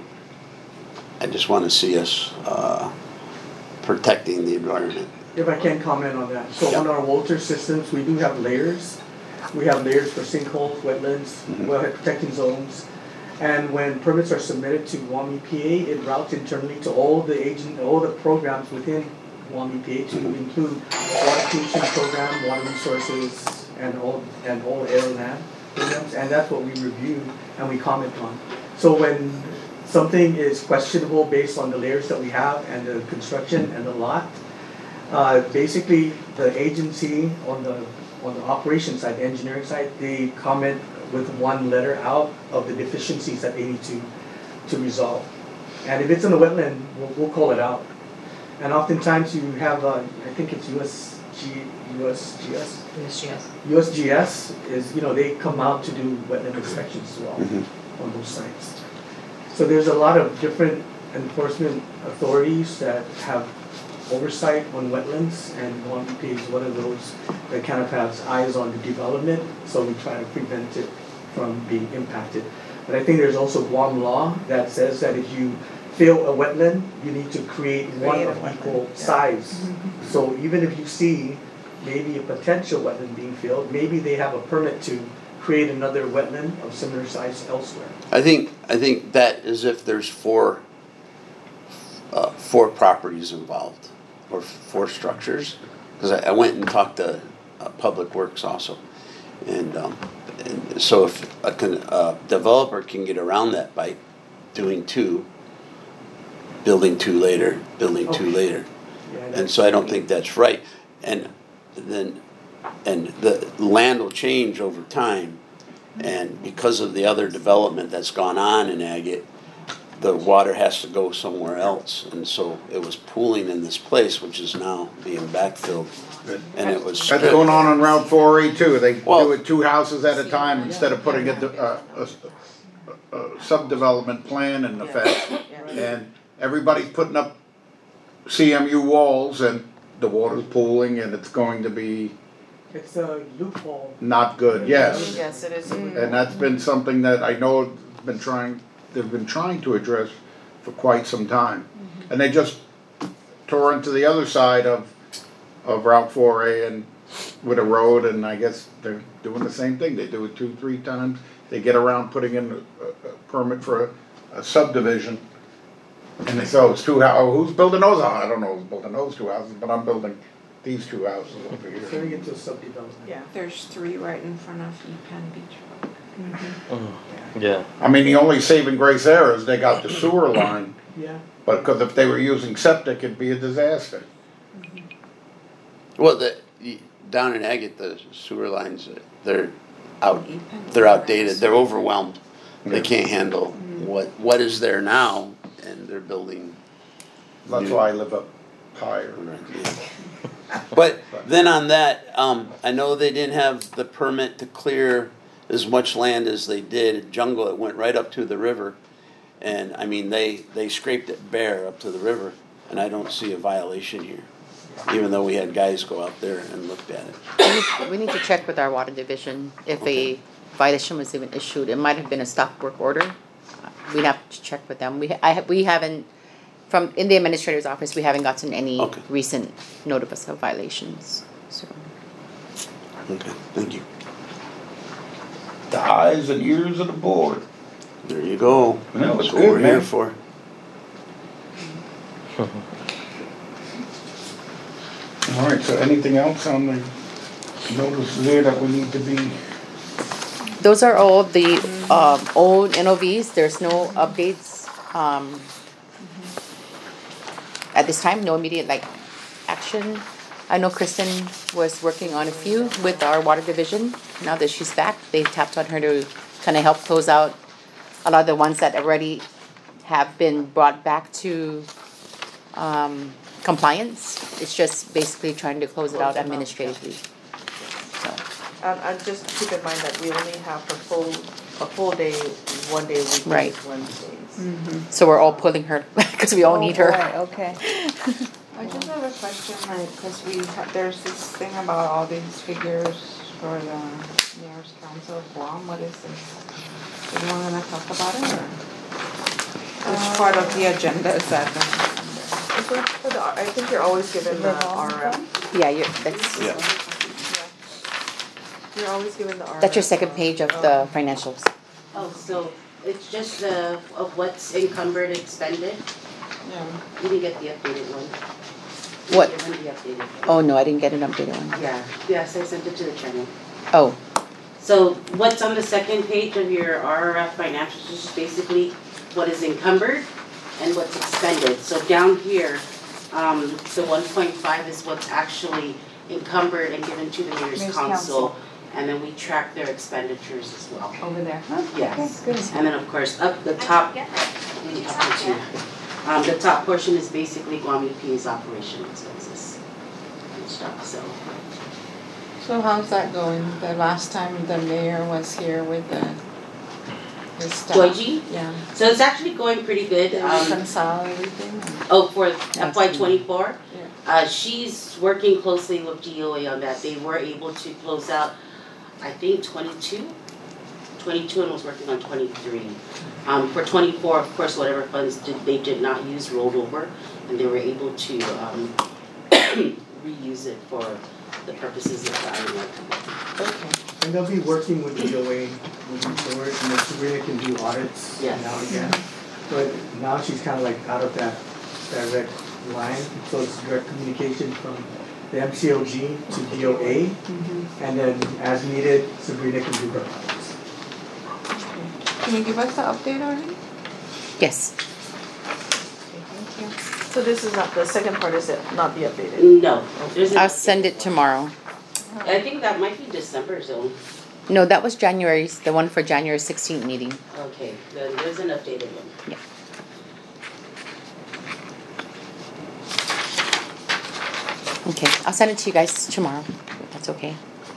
I just want to see us uh, protecting the environment. If I can comment on that, so Yeah. on our Walter systems, we do have layers. We have layers for sinkholes, wetlands, Mhm. wellhead protection zones. And when permits are submitted to Guam E P A, it routes internally to all the agent, all the programs within Guam E P A to Mhm. include water pollution program, water resources, and all, and all air and land programs. And that's what we review and we comment on. So when something is questionable based on the layers that we have and the construction and the lot, uh, basically the agency on the on the operations side, the engineering side, they comment with one letter out of the deficiencies that they need to to resolve. And if it's in a wetland, we'll, we'll call it out. And oftentimes you have, uh, I think it's U S G, U S G S? U S G S. U S G S is, you know, they come out to do wetland inspections as well Mhm. on those sites. So there's a lot of different enforcement authorities that have oversight on wetlands, and Guam E P A is one of those that kind of has eyes on the development, so we try to prevent it from being impacted. But I think there's also Guam law that says that if you fill a wetland, you need to create one Create a of wetland, equal yeah. size. So even if you see maybe a potential wetland being filled, maybe they have a permit to create another wetland of similar size elsewhere. I think I think that is if there's four uh, four properties involved or four structures, because I, I went and talked to uh, Public Works also, and, um, and so if a con, uh, developer can get around that by doing two, building two later, building two Okay. later, Yeah, and so I don't think that's right, and then and the land will change over time. And because of the other development that's gone on in Agate, the water has to go somewhere else. And so it was pooling in this place, which is now being backfilled. And it was That's stripped. going on on Route four E too. They Well- do it two houses at a time instead of putting a, uh, a, a subdevelopment plan in effect. Yeah. And everybody's putting up C M U walls and the water's pooling and it's going to be It's a loophole. not good, yes. Yes, it is. And that's been something that I know has been trying, they've been trying to address for quite some time. And they just tore into the other side of, of Route four A and with a road, and I guess they're doing the same thing. They do it two, three times. They get around putting in a, a permit for a, a subdivision. And they say, oh, it's two houses. Who's building those houses? I don't know who's building those two houses, but I'm building these two houses over It's here. turning into a subdevelopment. Yeah. There's three right in front of Epan Beach Road. Yeah. I mean, the only saving grace there is they got the sewer line, Yeah. but because if they were using septic, it'd be a disaster. Well, the, y- down in Agate, the sewer lines, uh, they're out, Epan. they're outdated, they're overwhelmed. They Yeah. can't handle what, what is there now, and they're building. That's new- why I live up higher. But then on that, um, I know they didn't have the permit to clear as much land as they did, jungle, it went right up to the river. And, I mean, they, they scraped it bare up to the river, and I don't see a violation here. Even though we had guys go out there and looked at it. We need, we need to check with our water division if a violation was even issued. It might have been a stop work order. We'd have to check with them. We, I, we haven't, from, in the administrator's office, we haven't gotten any Okay. recent notice of violations, so. Okay, thank you. The eyes and ears of the board. There you go. That was That's what good, we're here man. for. All right, so anything else on the notices there that we need to be? Those are all the, um, old N O Vs. There's no updates, um, at this time, no immediate, like, action. I know Kristen was working on a few with our water division. Now that she's back, they tapped on her to kind of help close out a lot of the ones that already have been brought back to, um, compliance. It's just basically trying to close it out administratively. So, And, and just keep in mind that we only have a full, a full day, one day a week, Right. Wednesdays. so we're all pulling her, because we all need her. Oh, boy, okay. I just have a question, like, cause we, ha- there's this thing about all these figures for the mayor's council of Guam, what is this? Anyone wanna talk about it, or? Which part of the agenda is that? For the, I think you're always given the R F. Yeah, you that's, Yeah. You're always given the R F. that's your second page of the financials. Oh, so it's just the, of what's encumbered expended? Yeah. You didn't get the updated one? What? You didn't get the updated one. Oh, no, I didn't get an updated one. Yeah, yes, I sent it to the channel. Oh, So what's on the second page of your R R F financials is just basically what is encumbered and what's expended. So down here, um, the one point five is what's actually encumbered and given to the mayor's Mayor's council. council. And then we track their expenditures as well. Over there. Yes. Good. And then of course, up the top, mm, up to, um, the top portion is basically Guam E P's operational expenses and stuff, so. So how's that going? The last time the mayor was here with the, his staff? Joyji? Yeah. So it's actually going pretty good. They Um, reconcile everything? Oh, for F Y twenty-four? Yeah. Uh, she's working closely with G O A on that. They were able to close out, I think, twenty-two? twenty-two and was working on twenty-three. Um, for twenty-four, of course, whatever funds did, they did not use rolled over, and they were able to, um, reuse it for the purposes of the I M R. Okay. And they'll be working with D O A moving forward, and then Sabrina can do audits Yes. now and again. But now she's kind of like out of that direct line, so it's direct communication from the M C O G to D O A. And then as needed, Sabrina can do her audits. Can you give us the update already? yes. Thank you. So this is not, the second part is it, not the updated? No, there's I'll a, send it tomorrow. I think that might be December zone. No, that was January's, the one for January sixteenth meeting. Okay, then there's an updated one. Yeah. Okay, I'll send it to you guys tomorrow, if that's okay.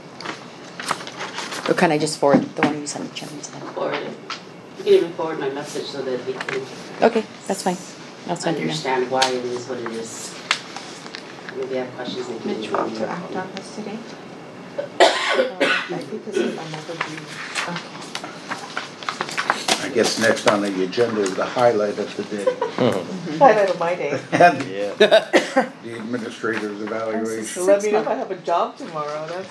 Or can I just forward the one you sent to me instead? Forward it. You can even forward my message so that they can Okay, that's fine. I'll send it now. understand why it is what it is. If they have questions, they can. Mitch wrote to act on this today? I think this is another view. I guess next on the agenda is the highlight of the day. Highlight of my day. And Yeah. the administrator's evaluation. So let me know if I have a job tomorrow, that's.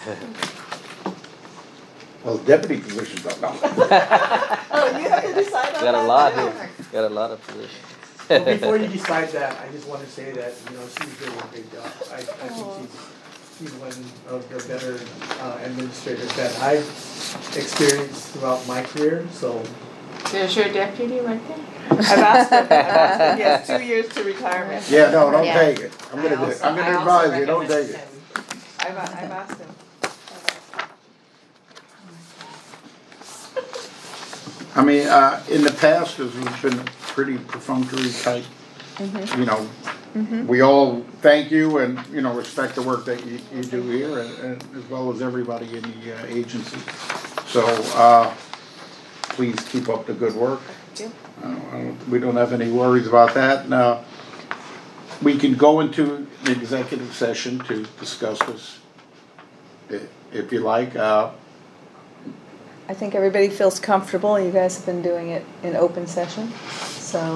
Well, deputy positions are not. Oh, you have to decide on Got a that lot too. here. Got a lot of positions. Well, before you decide that, I just wanna say that, you know, she's doing a great job. I, I think she's, she's one of the better uh, administrators that I've experienced throughout my career, so. There's your deputy right there. I've asked him, I've asked him, he has two years to retirement. Yeah, no, don't Yeah. take it. I'm I gonna, do- also- I'm I gonna also advise you, don't take recommend it. him. I've, I've asked him. I mean, uh, in the past, this has been pretty perfunctory type, you know. We all thank you and, you know, respect the work that you, you do here and, and as well as everybody in the uh, agency. So, uh, please keep up the good work. Thank you. Uh, I don't- we don't have any worries about that. Now, we can go into an executive session to discuss this, i- if you like. Uh, I think everybody feels comfortable. You guys have been doing it in open session, so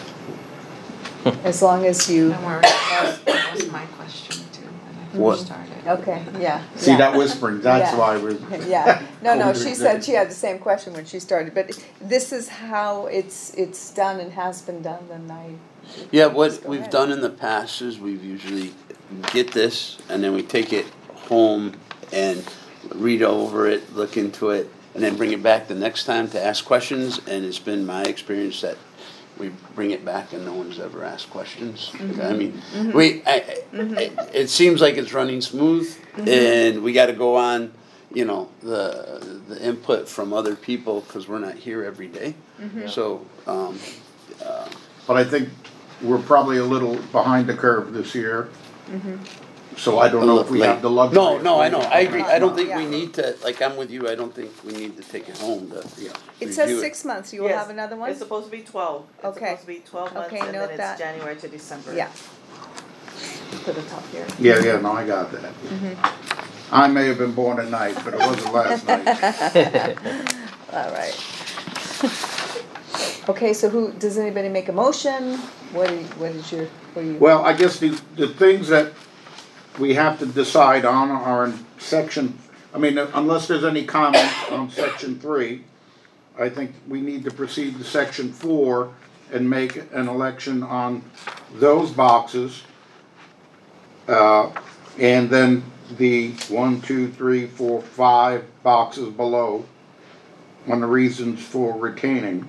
as long as you, Don't worry, that was, that was my question too, when I What? first started. okay, yeah. See yeah. that whispering, that's Yeah. why we're. Yeah, no, no, Over she executive. said she had the same question when she started, but this is how it's, it's done and has been done, then I. Yeah, Just what go we've ahead. done in the past is we've usually get this and then we take it home and read over it, look into it, and then bring it back the next time to ask questions. And it's been my experience that we bring it back and no one's ever asked questions. I mean, we, I, I, it seems like it's running smooth and we gotta go on, you know, the, the input from other people because we're not here every day. So, um, uh, But I think we're probably a little behind the curve this year. So I don't know if we have the luxury. No, no, I know, I agree, I don't think we Yeah. need to, like, I'm with you, I don't think we need to take it home to, Yeah. It says review it. six months, you will Yes, have another one? It's supposed to be twelve. It's Okay. supposed to be twelve months Okay, and then note it's that. January to December. Yeah. To the top here. Yeah, yeah, no, I got that. I may have been born at night, but it wasn't last night. All right. Okay, so who, does anybody make a motion? What do you, what is your, what do you? Well, I guess the, the things that we have to decide on are in section, I mean, unless there's any comments on section three, I think we need to proceed to section four and make an election on those boxes. Uh, and then the one, two, three, four, five boxes below on the reasons for retaining.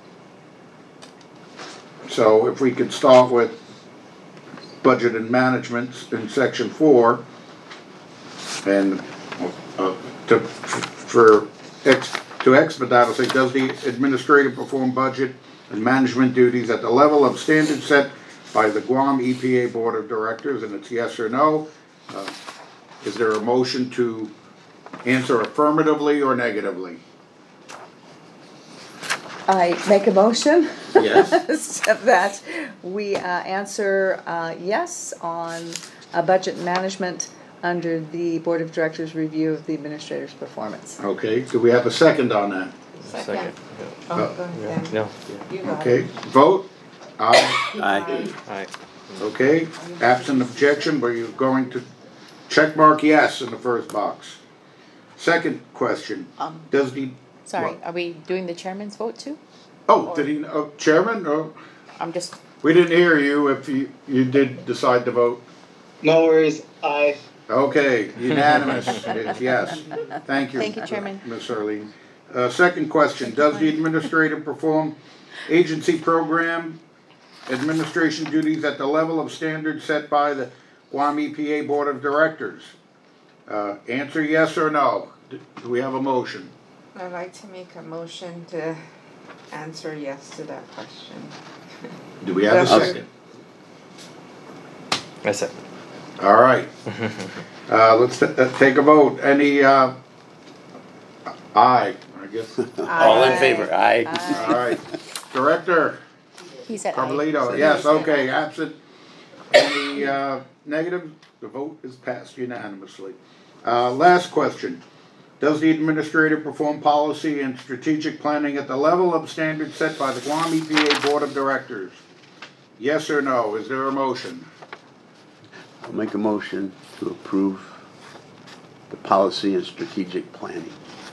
So if we could start with budget and management in section four, and uh, to, for, ex, to expedite, I'll say, does the administrator perform budget and management duties at the level of standards set by the Guam E P A Board of Directors, and it's yes or no. Uh, Is there a motion to answer affirmatively or negatively? I make a motion. Yes. That we uh, answer uh, yes on uh, budget management under the Board of Directors review of the administrator's performance. Okay, do we have a second on that? Second. Oh, Uh, go ahead. No. You go ahead. Okay, vote? Aye. Aye. Aye. Okay, absent objection, were you going to check mark yes in the first box? Second question, Um, does the, sorry, What? are we doing the chairman's vote too? oh, did he, oh, Chairman, oh, I'm just, we didn't hear you if you, you did decide to vote. No worries. I Okay, unanimous, it's yes. Thank you. Thank you, Chairman. Miss Arlene. Uh, second question, does the administrator perform agency program administration duties at the level of standards set by the Guam E P A Board of Directors? Uh, answer yes or no. Do do we have a motion? I'd like to make a motion to answer yes to that question. Do we have a Yes. second? I said. All right. Uh, let's t- uh, take a vote. Any, uh, aye, I guess. All in favor, aye. All right. Director he said aye. Carmelito, yes, okay, absent. Any, uh, negative, the vote is passed unanimously. Uh, last question. Does the administrator perform policy and strategic planning at the level of standards set by the Guam E P A Board of Directors? Yes or no? Is there a motion? I'll make a motion to approve the policy and strategic planning.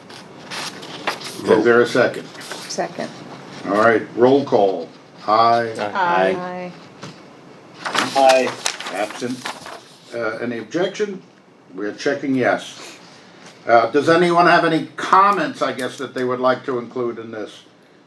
Is there a second? Second. All right, roll call. Aye. Aye. Aye. Absent. Uh, any objection? We're checking yes. Uh, does anyone have any comments, I guess, that they would like to include in this?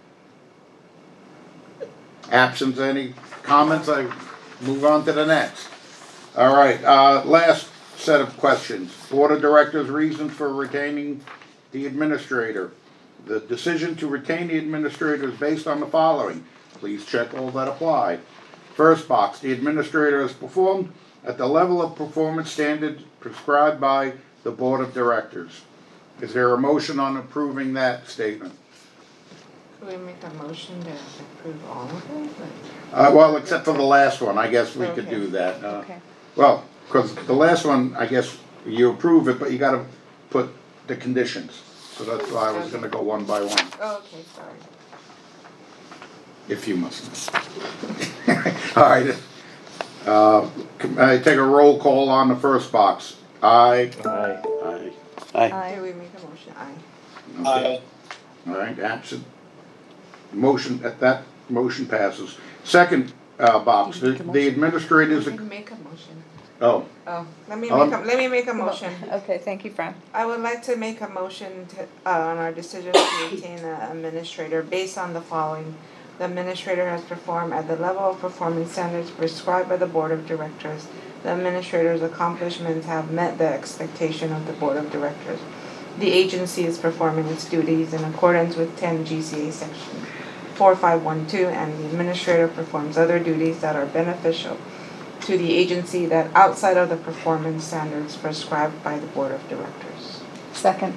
Absent any comments, I move on to the next. All right, uh, last set of questions. Board of Directors' reasons for retaining the administrator. The decision to retain the administrator is based on the following. Please check all that apply. First box, the administrator has performed at the level of performance standards prescribed by the Board of Directors. Is there a motion on approving that statement? Could we make a motion to approve all of it? Uh, well, except for the last one, I guess we could Okay. do that. Uh, Okay. Well, because the last one, I guess you approve it, but you gotta put the conditions. So that's why I was gonna go one by one, Oh, okay, sorry. if you must. All right. Uh, can I take a roll call on the first box? Aye. Aye. Aye. Aye. Can we make a motion? Aye. Okay. All right, absent. Motion, that, that motion passes. Second, uh, box, the, the administrators, Can we make a motion? oh, Oh, let me Um, make a, let me make a motion. Okay, thank you, Fran. I would like to make a motion to, uh, on our decision to retain the administrator based on the following. The administrator has performed at the level of performance standards prescribed by the Board of Directors. The administrator's accomplishments have met the expectation of the Board of Directors. The agency is performing its duties in accordance with ten G C A section four five one two, and the administrator performs other duties that are beneficial to the agency that outside of the performance standards prescribed by the Board of Directors. Second.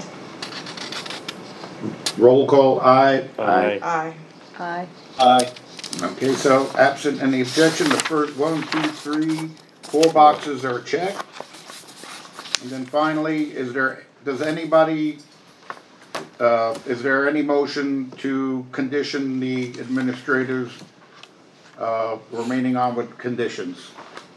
roll call, aye. Aye. Aye. Aye. Aye. Okay, so absent any objection, the first one, two, three, four boxes are checked. And then finally, is there, does anybody, uh, is there any motion to condition the administrators, uh, remaining on with conditions?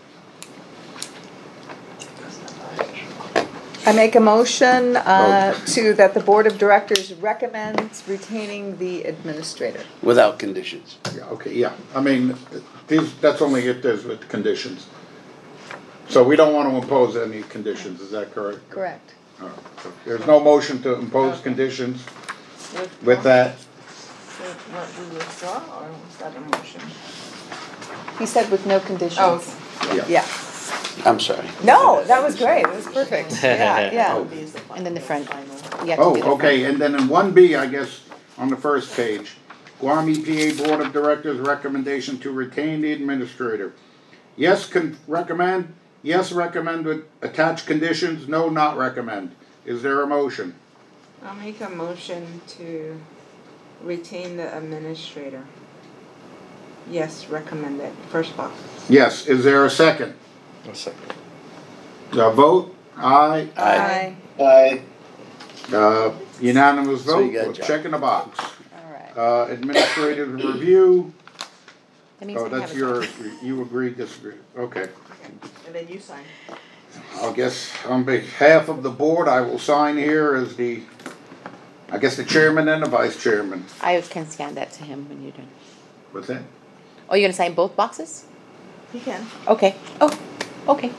I make a motion uh, to, that the Board of Directors recommends retaining the administrator. Without conditions. Yeah, okay, yeah, I mean, these, that's only if there's with conditions. So we don't want to impose any conditions, is that correct? Correct. All right, so there's no motion to impose conditions with that. So what, we withdraw, or was that a motion? He said with no conditions. Oh, okay. Yeah. Yeah. I'm sorry. No, that was great. It was perfect. Yeah, yeah. And then the front. You have to do Oh, the front. okay, and then in one B, I guess, on the first page, Guam E P A Board of Directors recommendation to retain the administrator. Yes, can recommend, yes, recommend with attached conditions, no, not recommend. Is there a motion? I'll make a motion to retain the administrator. Yes, recommend it. First box. Yes, is there a second? A second. A vote? Aye. Aye. Aye. Uh, unanimous So you vote, got we'll John. check in the box. All right. Uh, administrative review, That means oh, I have that's it. your, you agree, disagree, okay. And then you sign. I guess on behalf of the board, I will sign here as the, I guess the chairman and the vice chairman. I can scan that to him when you're done. What's that? Oh, you're gonna sign both boxes? You can. Okay. Oh, okay.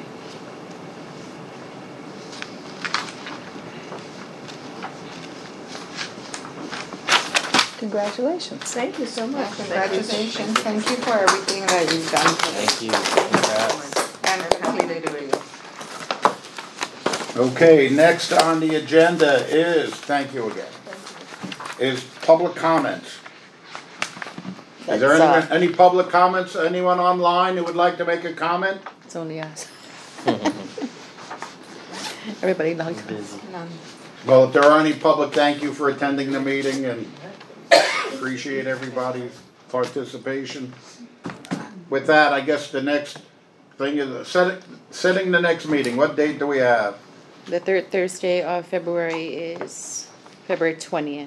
Congratulations. Thank you so much. Congratulations. Thank you for everything that you've done today. Thank you. Congrats. And we're happy to do it. Okay, next on the agenda is, thank you again, is public comments. Is there That's, any, any public comments? Anyone online who would like to make a comment? It's only us. Everybody logged on. Busy. None. Well, if there are any public, thank you for attending the meeting and appreciate everybody's participation. With that, I guess the next thing is, setting, setting the next meeting, what date do we have? The third Thursday of February is February twentieth.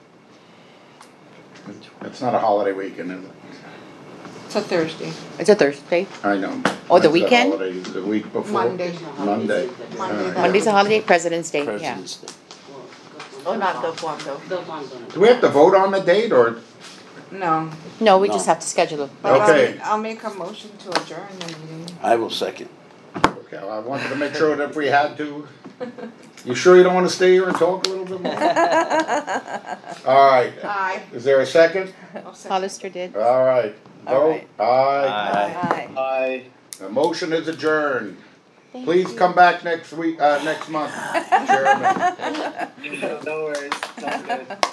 It's not a holiday weekend, is it? It's a Thursday. It's a Thursday. I know. Oh, the When's weekend? holiday? The week before? Monday. Monday. Monday, Alright. that- Monday's a holiday, President's Day, yeah. President's Day. Oh, not the one though. The one's on it. Do we have to vote on the date, or, No. No, we No. just have to schedule it. But I'll Okay. make- I'll make a motion to adjourn the meeting. I will second. okay, I wanted to make sure that if we had to. You sure you don't wanna stay here and talk a little bit more? Alright, Aye. is there a second? I'll second. Hollister did. Alright, All vote, right. aye. Aye. Bye. The motion is adjourned. Please come back next week, uh, next month, Chairman. No worries. Sounds good.